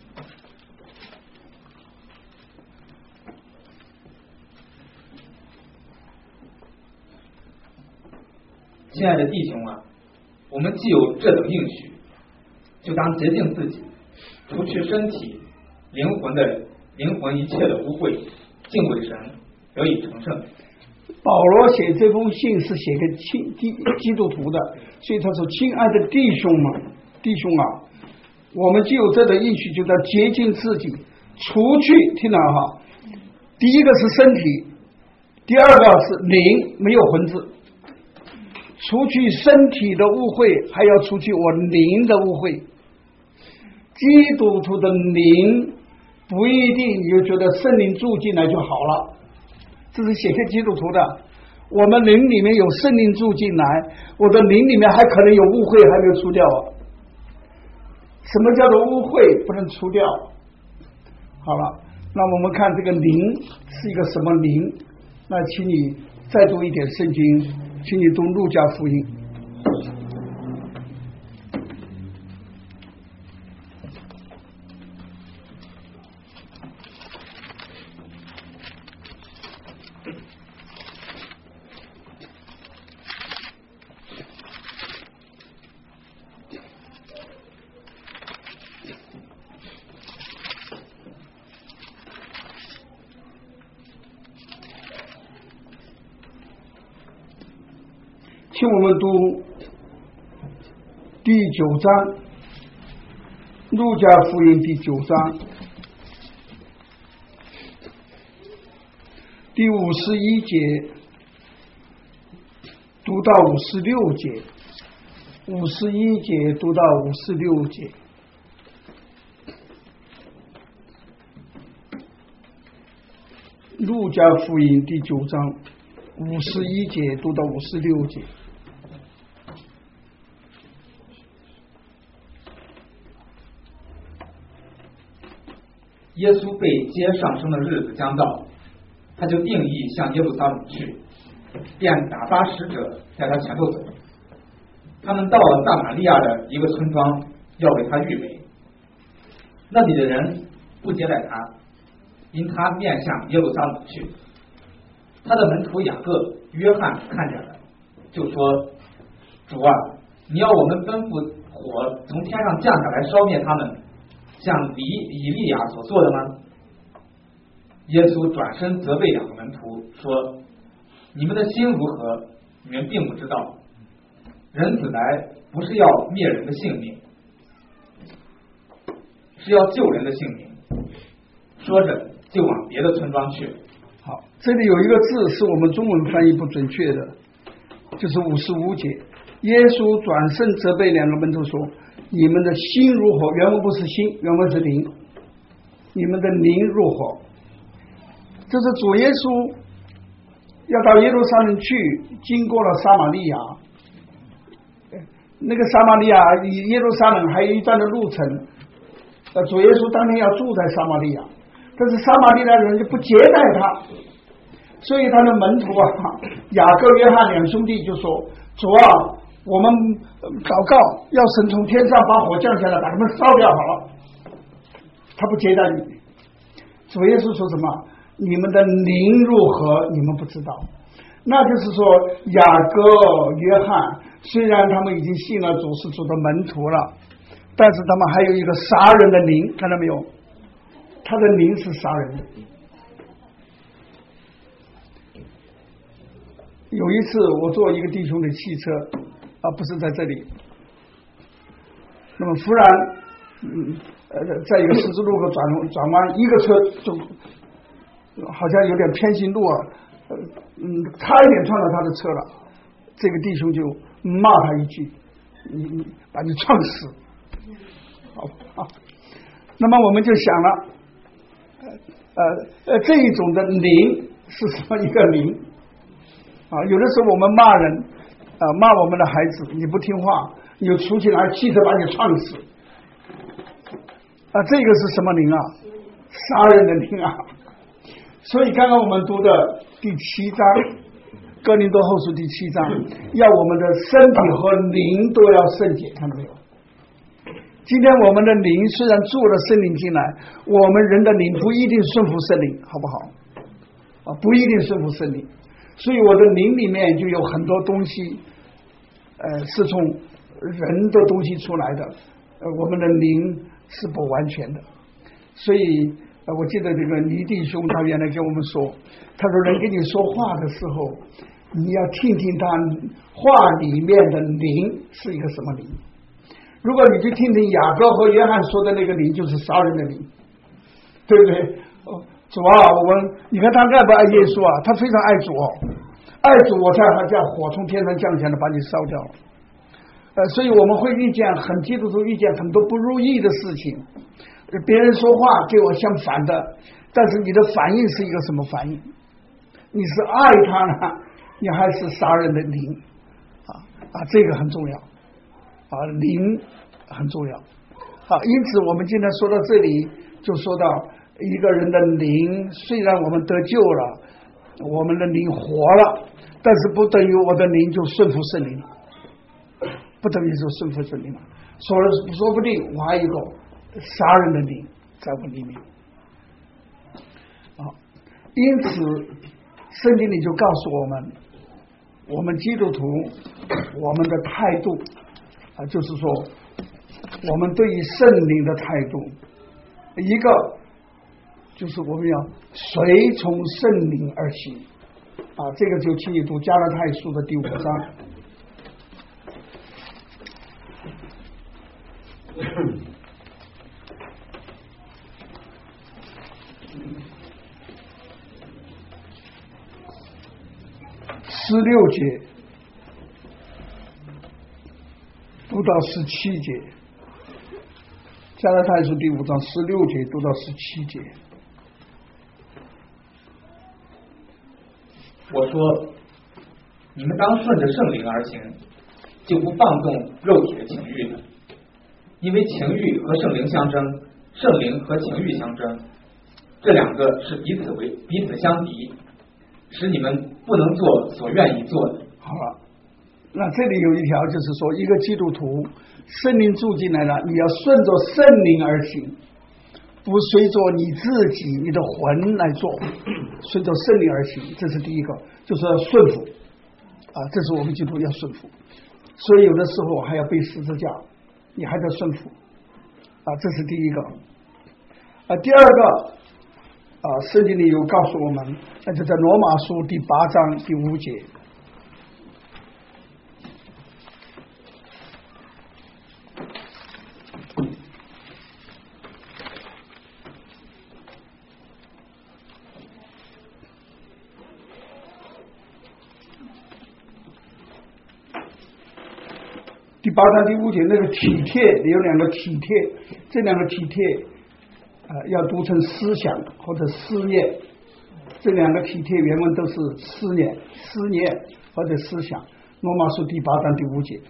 亲爱的弟兄啊，我们既有这等应许，就当洁净自己，除去身体、灵魂一切的污秽，敬畏神，得以成圣。 保罗写这封信是写给基督徒的，所以他说：“亲爱的弟兄啊，我们既有这等应许，就当洁净自己，除去，听到哈，第一个是身体，第二个是灵，没有魂字。除去身体的污秽，还要除去我灵的污秽。基督徒的灵不一定你就觉得圣灵住进来就好了，这是写给基督徒的。我们灵里面有圣灵住进来，我的灵里面还可能有污秽还没有除掉啊。什么叫做污秽不能除掉？好了，那我们看这个灵是一个什么灵？那请你再读一点圣经，请你读路加福音。请我们读第9章，路加福音第9章第51节读到56节，51节读到56节。路加福音第9章51节读到56节。 耶稣被接上升的日子将到，他就定义向耶路撒冷去，便打发使者在他前头走。他们到了撒玛利亚的一个村庄，要为他预备。那里的人不接待他，因他面向耶路撒冷去。他的门徒雅各、约翰看见了，就说：“主啊，你要我们吩咐火从天上降下来烧灭他们，像以利亚所做的吗？”耶稣转身责备2个门徒说：“你们的心如何？你们并不知道。人子来不是要灭人的性命，是要救人的性命。”说着就往别的村庄去。 好，这里有一个字是我们中文翻译不准确的，就是55节。耶稣转身责备2个门徒说：“你们的心如何？”原文不是心，原文是灵。你们的灵如何？这是主耶稣要到耶路撒冷去，经过了撒玛利亚。那个撒玛利亚离耶路撒冷还有一段的路程，主耶稣当天要住在撒玛利亚，但是撒玛利亚人就不接待他，所以他的门徒雅各、约翰2兄弟就说：“主啊，我们祷告，要神从天上把火降下来，把他们烧掉好了。”他不接待你。主耶稣说什么？你们的灵如何？你们不知道。那就是说，雅各、约翰虽然他们已经信了主，是主的门徒了， 但是他们还有一个杀人的灵，看到没有？他的灵是杀人的。有一次我坐一个弟兄的汽车，不是在这里，那么忽然在一个十字路口转弯，一个车就好像有点偏心路差一点撞到他的车了，这个弟兄就骂他一句，你把你撞死。好，那么我们就想了，这一种的灵是什么一个灵有的时候我们骂人骂我们的孩子，你不听话，你就出去拿汽车把你撞死这个是什么灵杀人的灵所以刚刚我们读的第7章哥林多后书第7章，要我们的身体和灵都要圣洁，看到没有？今天我们的灵虽然住了圣灵进来，我们人的灵不一定顺服圣灵，好不好不一定顺服圣灵，所以我的灵里面就有很多东西是从人的东西出来的我们的灵是不完全的。所以我记得这个倪弟兄他原来跟我们说，他说人跟你说话的时候，你要听听他话里面的灵是一个什么灵。如果你去听听雅各和约翰说的那个灵，就是杀人的灵，对不对？主你看他爱不爱耶稣他非常爱主爱主，我才他叫火从天上降下来把你烧掉了所以我们会遇见基督徒遇见很多不如意的事情，别人说话跟我相反的，但是你的反应是一个什么反应？你是爱他呢，你还是杀人的灵这个很重要灵很重要因此我们今天说到这里，就说到一个人的灵，虽然我们得救了，我们的灵活了，但是不等于我的灵就顺服圣灵，不等于就顺服圣灵了，说不定我还有一个杀人的灵在我里面因此圣经里就告诉我们基督徒我们的态度就是说我们对于圣灵的态度，一个就是我们要随从圣灵而行这个就请你读加拉太书的第5章16节读到17节，加拉太书第5章16节读到17节。 我说，你们当顺着圣灵而行，就不放纵肉体的情欲了，因为情欲和圣灵相争，圣灵和情欲相争，这两个是彼此相敌，使你们不能做所愿意做的。 好了，那这里有一条，就是说一个基督徒圣灵住进来了，你要顺着圣灵而行，不随着你自己你的魂来做，顺着圣灵而行，这是第一个，就是要顺服这是我们基督徒要顺服。所以有的时候还要背十字架，你还得顺服这是第一个第二个圣经里有告诉我们，那就在罗马书第8章第5节。第8章第5节，那个体贴有两个体贴，这两个体贴要读成思想或者思念，这两个体贴原文都是思念或者思想。罗马书第8章第5节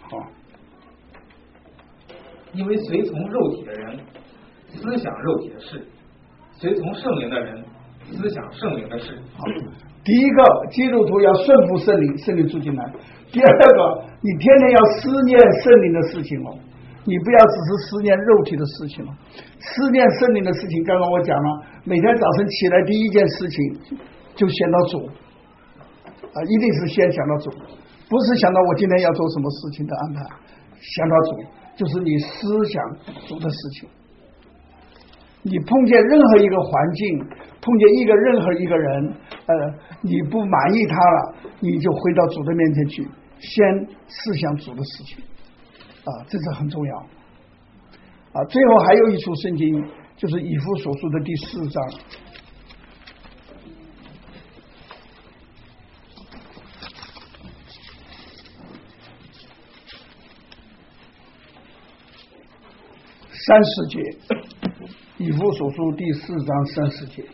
因为随从肉体的人思想肉体的事，随从圣灵的人思想圣灵的事。 第一个，基督徒要顺服圣灵，圣灵住进来。第二个，你天天要思念圣灵的事情你不要只是思念肉体的事情思念圣灵的事情。刚刚我讲了，每天早晨起来第一件事情就想到主一定是先想到主，不是想到我今天要做什么事情的安排，想到主， 就是你思想主的事情。你碰见任何一个环境，碰见任何一个人，你不满意他了，你就回到主的面前去，先思想主的事情这是很重要最后还有一处圣经，就是以弗所书的第4章。30节，以弗所书第4章30节。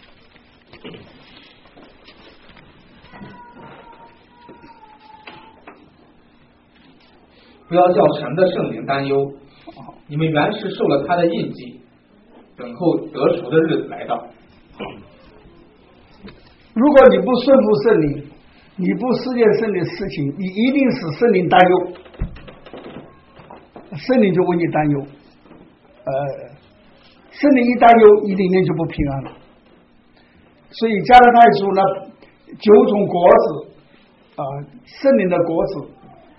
不要叫神的圣灵担忧，你们原是受了他的印记，等候得赎的日子来到。 如果你不顺服圣灵，你不思念圣灵的事情，你一定使圣灵担忧，圣灵就为你担忧。圣灵一担忧，你里面就不平安了。所以加拉太书呢，9种果子圣灵的果子，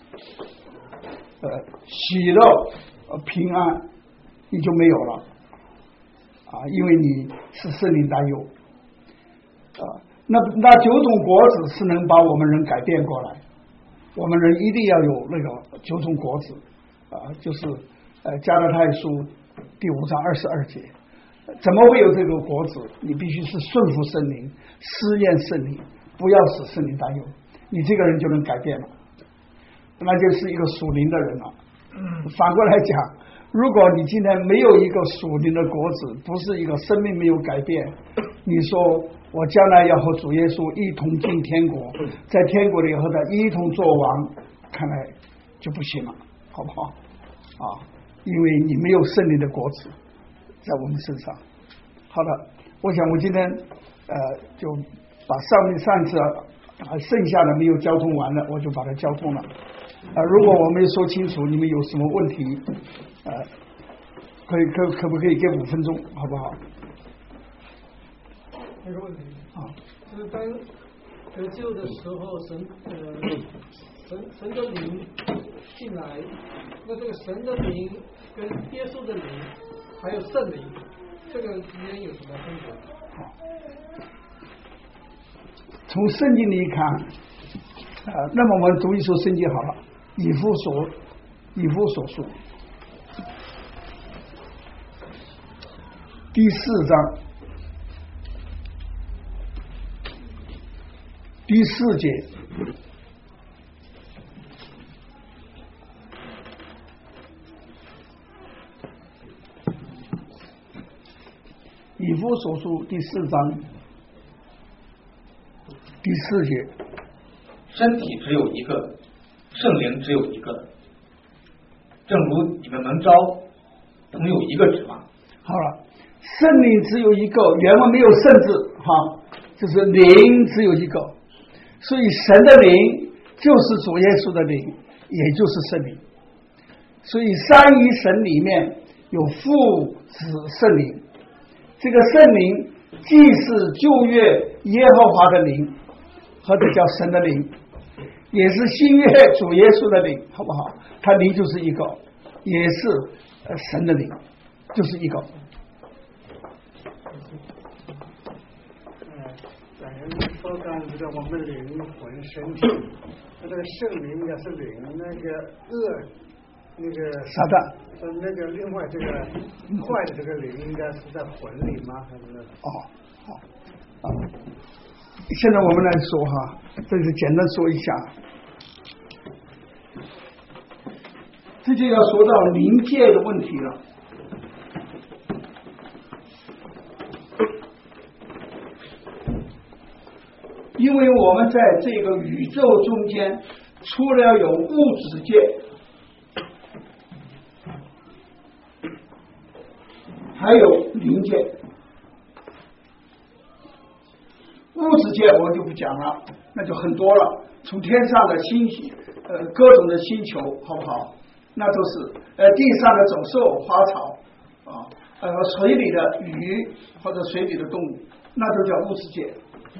喜乐平安你就没有了因为你是圣灵担忧那9种果子是能把我们人改变过来，我们人一定要有那个9种果子就是加拉太书第5章22节。怎么会有这个果子？你必须是顺服圣灵，思念圣灵，不要使圣灵担忧，你这个人就能改变了，那就是一个属灵的人了反过来讲，如果你今天没有一个属灵的果子，不是一个生命没有改变，你说我将来要和主耶稣一同进天国，在天国里和他一同做王，看来就不行了，好不好因为你没有圣灵的果子在我们身上。好的，我想我今天就把上次剩下的没有交通完了，我就把它交通了如果我没说清楚，你们有什么问题可不可以给5分钟，好不好？ 那个问题就是当得救的时候，神的灵进来，那这个神的灵跟耶稣的灵还有圣灵，这个之间有什么分别？ 从圣经里看那么我们读一首圣经好了，以弗所书第4章第4节。以弗所书第4章第4节， 身体只有一个，圣灵只有一个，正如你们蒙召同有一个指望。 好了，圣灵只有一个，原文没有圣字就是灵只有一个，所以神的灵就是主耶稣的灵，也就是圣灵。所以三一神里面有父子圣灵，这个圣灵既是旧约耶和华的灵，或者叫神的灵，也是新约主耶稣的灵，好不好？他灵就是一个，也是神的灵，就是一个。 说刚这个我们灵魂身体，那这个圣灵也是灵，那个恶那个撒旦， 那个另外这个坏的这个灵应该是在魂里吗？还是？ 现在我们来说这是简单说一下，这就要说到灵界的问题了。因为我们在这个宇宙中间，除了有物质界，还有灵界。物质界我就不讲了，那就很多了，从天上的星系各种的星球，好不好？那都是地上的走兽花草水里的鱼或者水里的动物，那都叫物质界。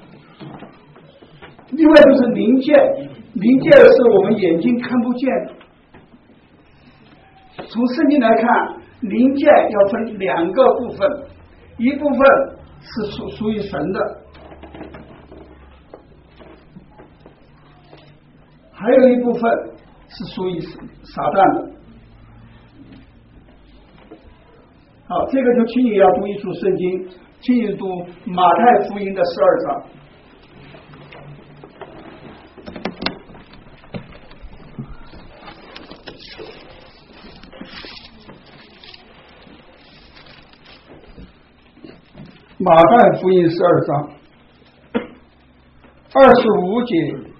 另外就是灵界，灵界是我们眼睛看不见的， 从圣经来看，灵界要分两个部分，一部分是属于神的，还有一部分是属于撒旦的。好，这个就请你要读一处圣经，请你读马太福音的12章。马太福音12章25节，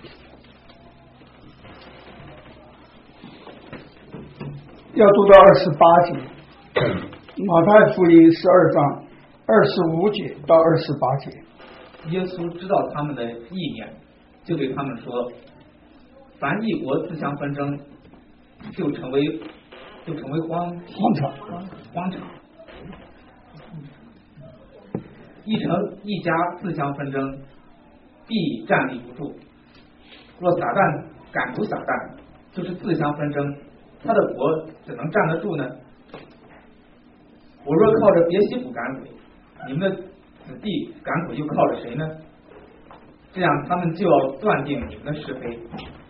要读到28节。马太福音12章25节到28节。 耶稣知道他们的意念，就对他们说：凡一国自相纷争，就成为荒场。一家自相纷争，必站立不住。若撒旦赶出撒旦，就是自相纷争，他的国怎能站得住呢？我若靠着别西卜赶鬼，你们的子弟赶鬼又靠着谁呢？这样他们就要断定你们的是非。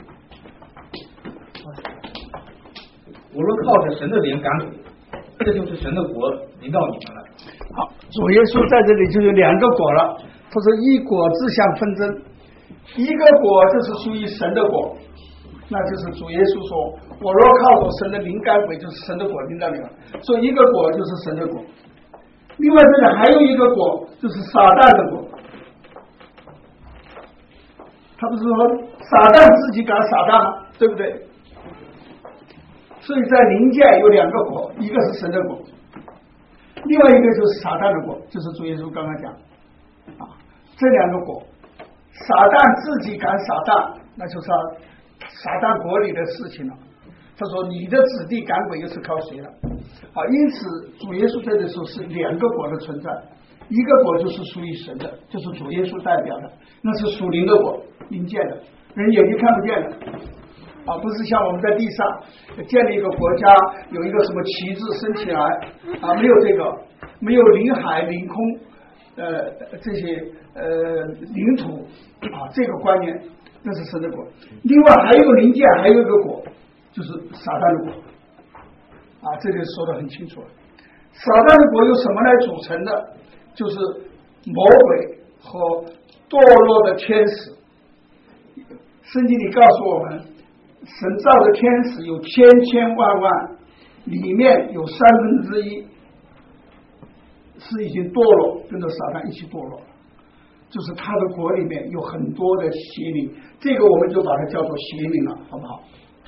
我若靠着神的灵赶鬼，这就是神的国临到你们了。 好，主耶稣在这里就有两个果了。他说一果自相纷争，一个果就是属于神的果，那就是主耶稣说，我若靠着神的灵赶鬼，就是神的果临到你了。所以一个果就是神的果。另外这里还有一个果，就是撒旦的果。他不是说撒旦自己赶撒旦吗？对不对？所以在灵界有两个果，一个是神的果，另外一个就是撒旦的果，就是主耶稣刚刚讲啊，这两个果，撒旦自己赶撒旦，那就是撒旦国里的事情了。他说你的子弟赶鬼又是靠谁了？啊，因此主耶稣这里说是两个果的存在，一个果就是属于神的，就是主耶稣代表的，那是属灵的果，灵界的，人眼睛看不见的。啊，不是像我们在地上建立一个国家，有一个什么旗帜升起来啊，没有这个，没有领海、领空，这些领土啊，这个观念那是神的国。另外还有灵界，还有一个国，就是撒旦的国啊，这里说得很清楚了。撒旦的国由什么来组成的？就是魔鬼和堕落的天使。圣经里告诉我们，神造的天使有千千万万，里面有1/3是已经堕落，跟着撒旦一起堕落了。就是他的国里面有很多的邪灵，这个我们就把它叫做邪灵了，好不好？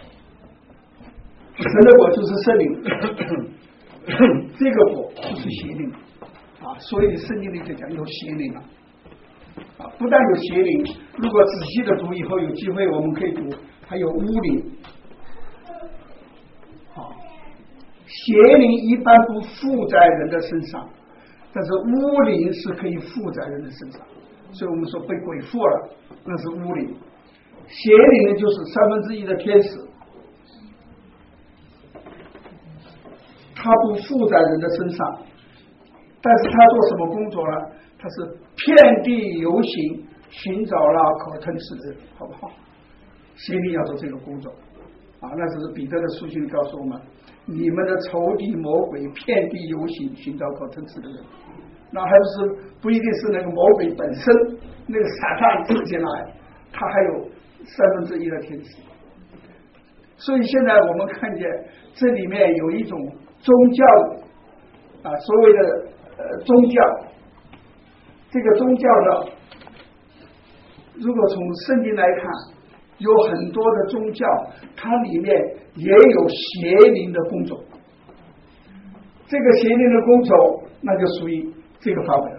神的国就是圣灵，这个国就是邪灵啊，所以圣经里就讲有邪灵了啊，不但有邪灵，如果仔细的读，以后有机会我们可以读，还有巫灵。好，邪灵一般不附在人的身上，但是巫灵是可以附在人的身上，所以我们说被鬼附了，那是巫灵。邪灵呢，就是1/3的天使，他不附在人的身上，但是他做什么工作呢？他是遍地游行，寻找那可吞吃的人，好不好？邪灵要做这个工作啊，那只是彼得的书信告诉我们，你们的仇敌魔鬼遍地游行，寻找可吞吃的人。那还不一定是那个魔鬼本身，那个撒旦自己来，他还有1/3的天使。所以现在我们看见这里面有一种宗教啊，所谓的宗教，这个宗教呢，如果从圣经来看，有很多的宗教，它里面也有邪灵的工作。这个邪灵的工作，那就属于这个范围了。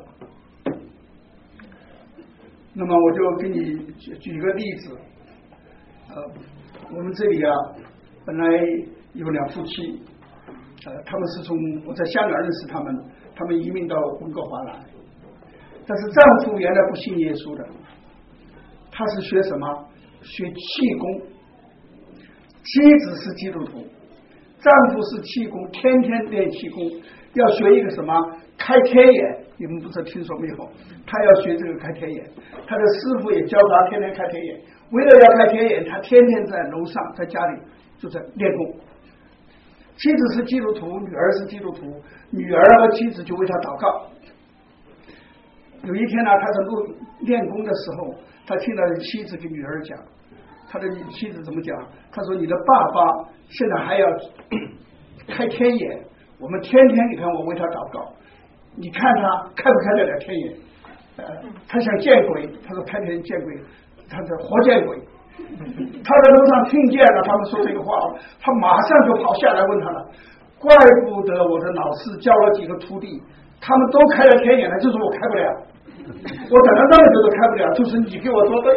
那么我就给你举一个例子，我们这里啊，本来有2夫妻，他们是从我在香港认识他们，他们移民到温哥华来，但是丈夫原来不信耶稣的，他是学什么？学气功。妻子是基督徒， 丈夫是气功，天天练气功，要学一个什么开天眼，你们不知道听说没有？他要学这个开天眼，他的师傅也教他天天开天眼。为了要开天眼，他天天在楼上，在家里就在练功。妻子是基督徒，女儿是基督徒，女儿和妻子就为他祷告。有一天呢，他在练功的时候，他听到妻子跟女儿讲，他的妻子怎么讲？他说：“你的爸爸现在还要开天眼，我们天天你看我为他祷告，你看他开不开得了天眼？他想见鬼，他说开天见鬼，他是活见鬼。”他在楼上听见了他们说这个话，他马上就跑下来问他了。怪不得我的老师教了几个徒弟，他们都开了天眼了，就是我开不了。我等了那么久都开不了，就是你给我作对。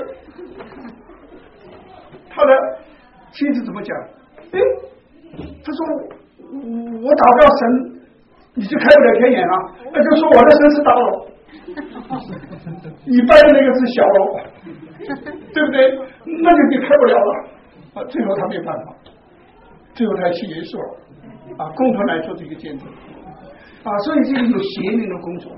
他的妻子怎么讲？他说我祷告神，你就开不了天眼了，那就说我的神是大楼，你拜的那个是小楼，对不对？那就开不了了。最后他没办法，最后他信耶稣了，共同来做这个见证。所以这个有邪灵的工作。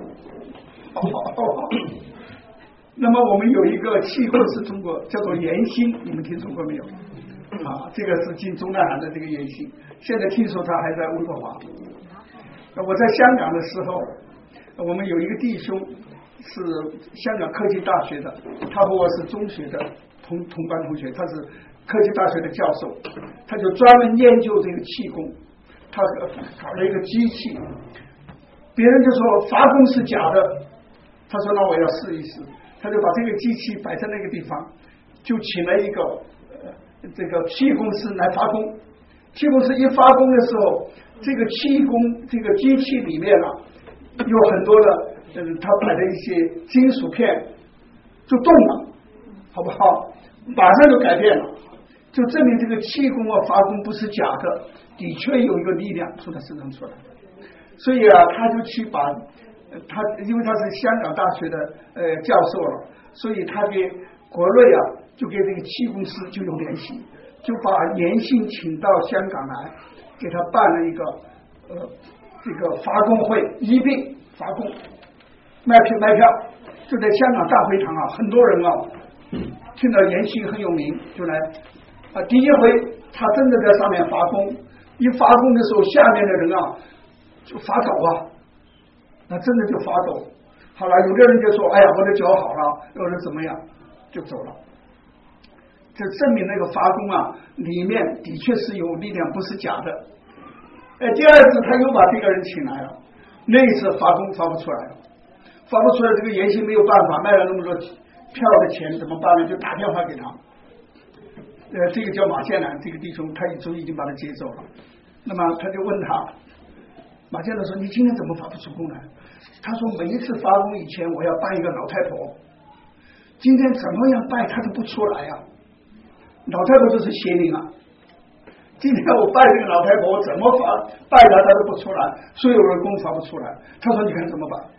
那么我们有一个气功是中国叫做延心，你们听说过没有？这个是进中南海的这个延心，现在听说他还在温哥华。我在香港的时候，我们有一个弟兄是香港科技大学的，他和我是中学的同班同学，他是科技大学的教授，他就专门研究这个气功，他搞了一个机器，别人就说发功是假的，他说那我要试一试，他就把这个机器摆在那个地方，就请了一个这个气功师来发功。气功师一发功的时候，这个气功这个机器里面有很多的他摆的一些金属片就动了，好不好？马上就改变了，就证明这个气功发功不是假的，的确有一个力量从他身上出来。所以他就去把他，因为他是香港大学的教授了，所以他给国内就给这个气功师就有联系，就把延信请到香港来，给他办了一个这个发功会，医病发功，卖票，就在香港大会堂很多人听到延信很有名，就来第一回他真的在上面发功，一发功的时候，下面的人就发抖那真的就发抖。好了，有的人就说：“哎呀，我的脚好了。”有人怎么样就走了。这证明那个发功里面的确是有力量，不是假的。第二次他又把这个人请来了，那一次发功发不出来了，这个延信没有办法，卖了那么多票的钱怎么办呢？就打电话给他。这个叫马建南，这个弟兄他终于已经把他接走了。那么他就问他，马建南说：“你今天怎么发不出功来？”他说：“每一次发功以前，我要拜一个老太婆，今天怎么样拜他都不出来老太婆就是邪灵今天我拜这个老太婆，我怎么拜他都不出来，所有的功发不出来。”他说：“你看怎么办？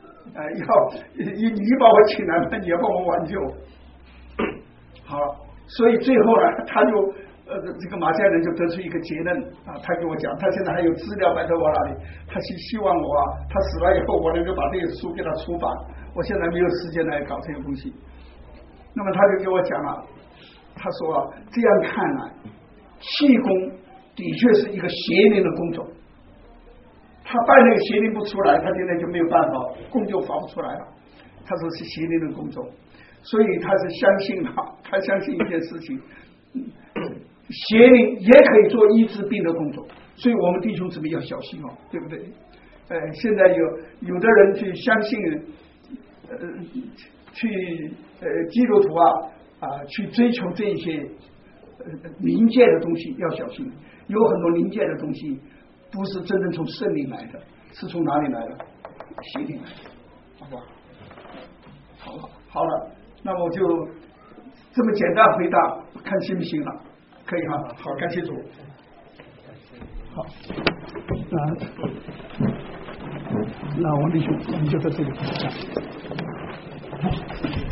你把我请来了，你要帮我挽救。”好，所以最后他就这个马家人就得出一个结论他给我讲，他现在还有资料摆在我那里，他希望我他死了以后我能够把这些书给他出版，我现在没有时间来搞这些东西。那么他就给我讲了，他说这样看来，气功的确是一个邪灵的工作，他拜那个邪灵不出来，他现在就没有办法，功就发不出来了。他说是邪灵的工作，所以他是相信他相信一件事情，邪灵也可以做医治病的工作，所以我们弟兄姊妹要小心对不对？现在有的人去相信去基督徒去追求这些灵界的东西要小心，有很多灵界的东西不是真正从圣灵来的，是从哪里来的？邪灵来的，好不好？好了，那我就这么简单回答，看行不行了？可以好，感谢主。好，那王弟兄，我们就到这里。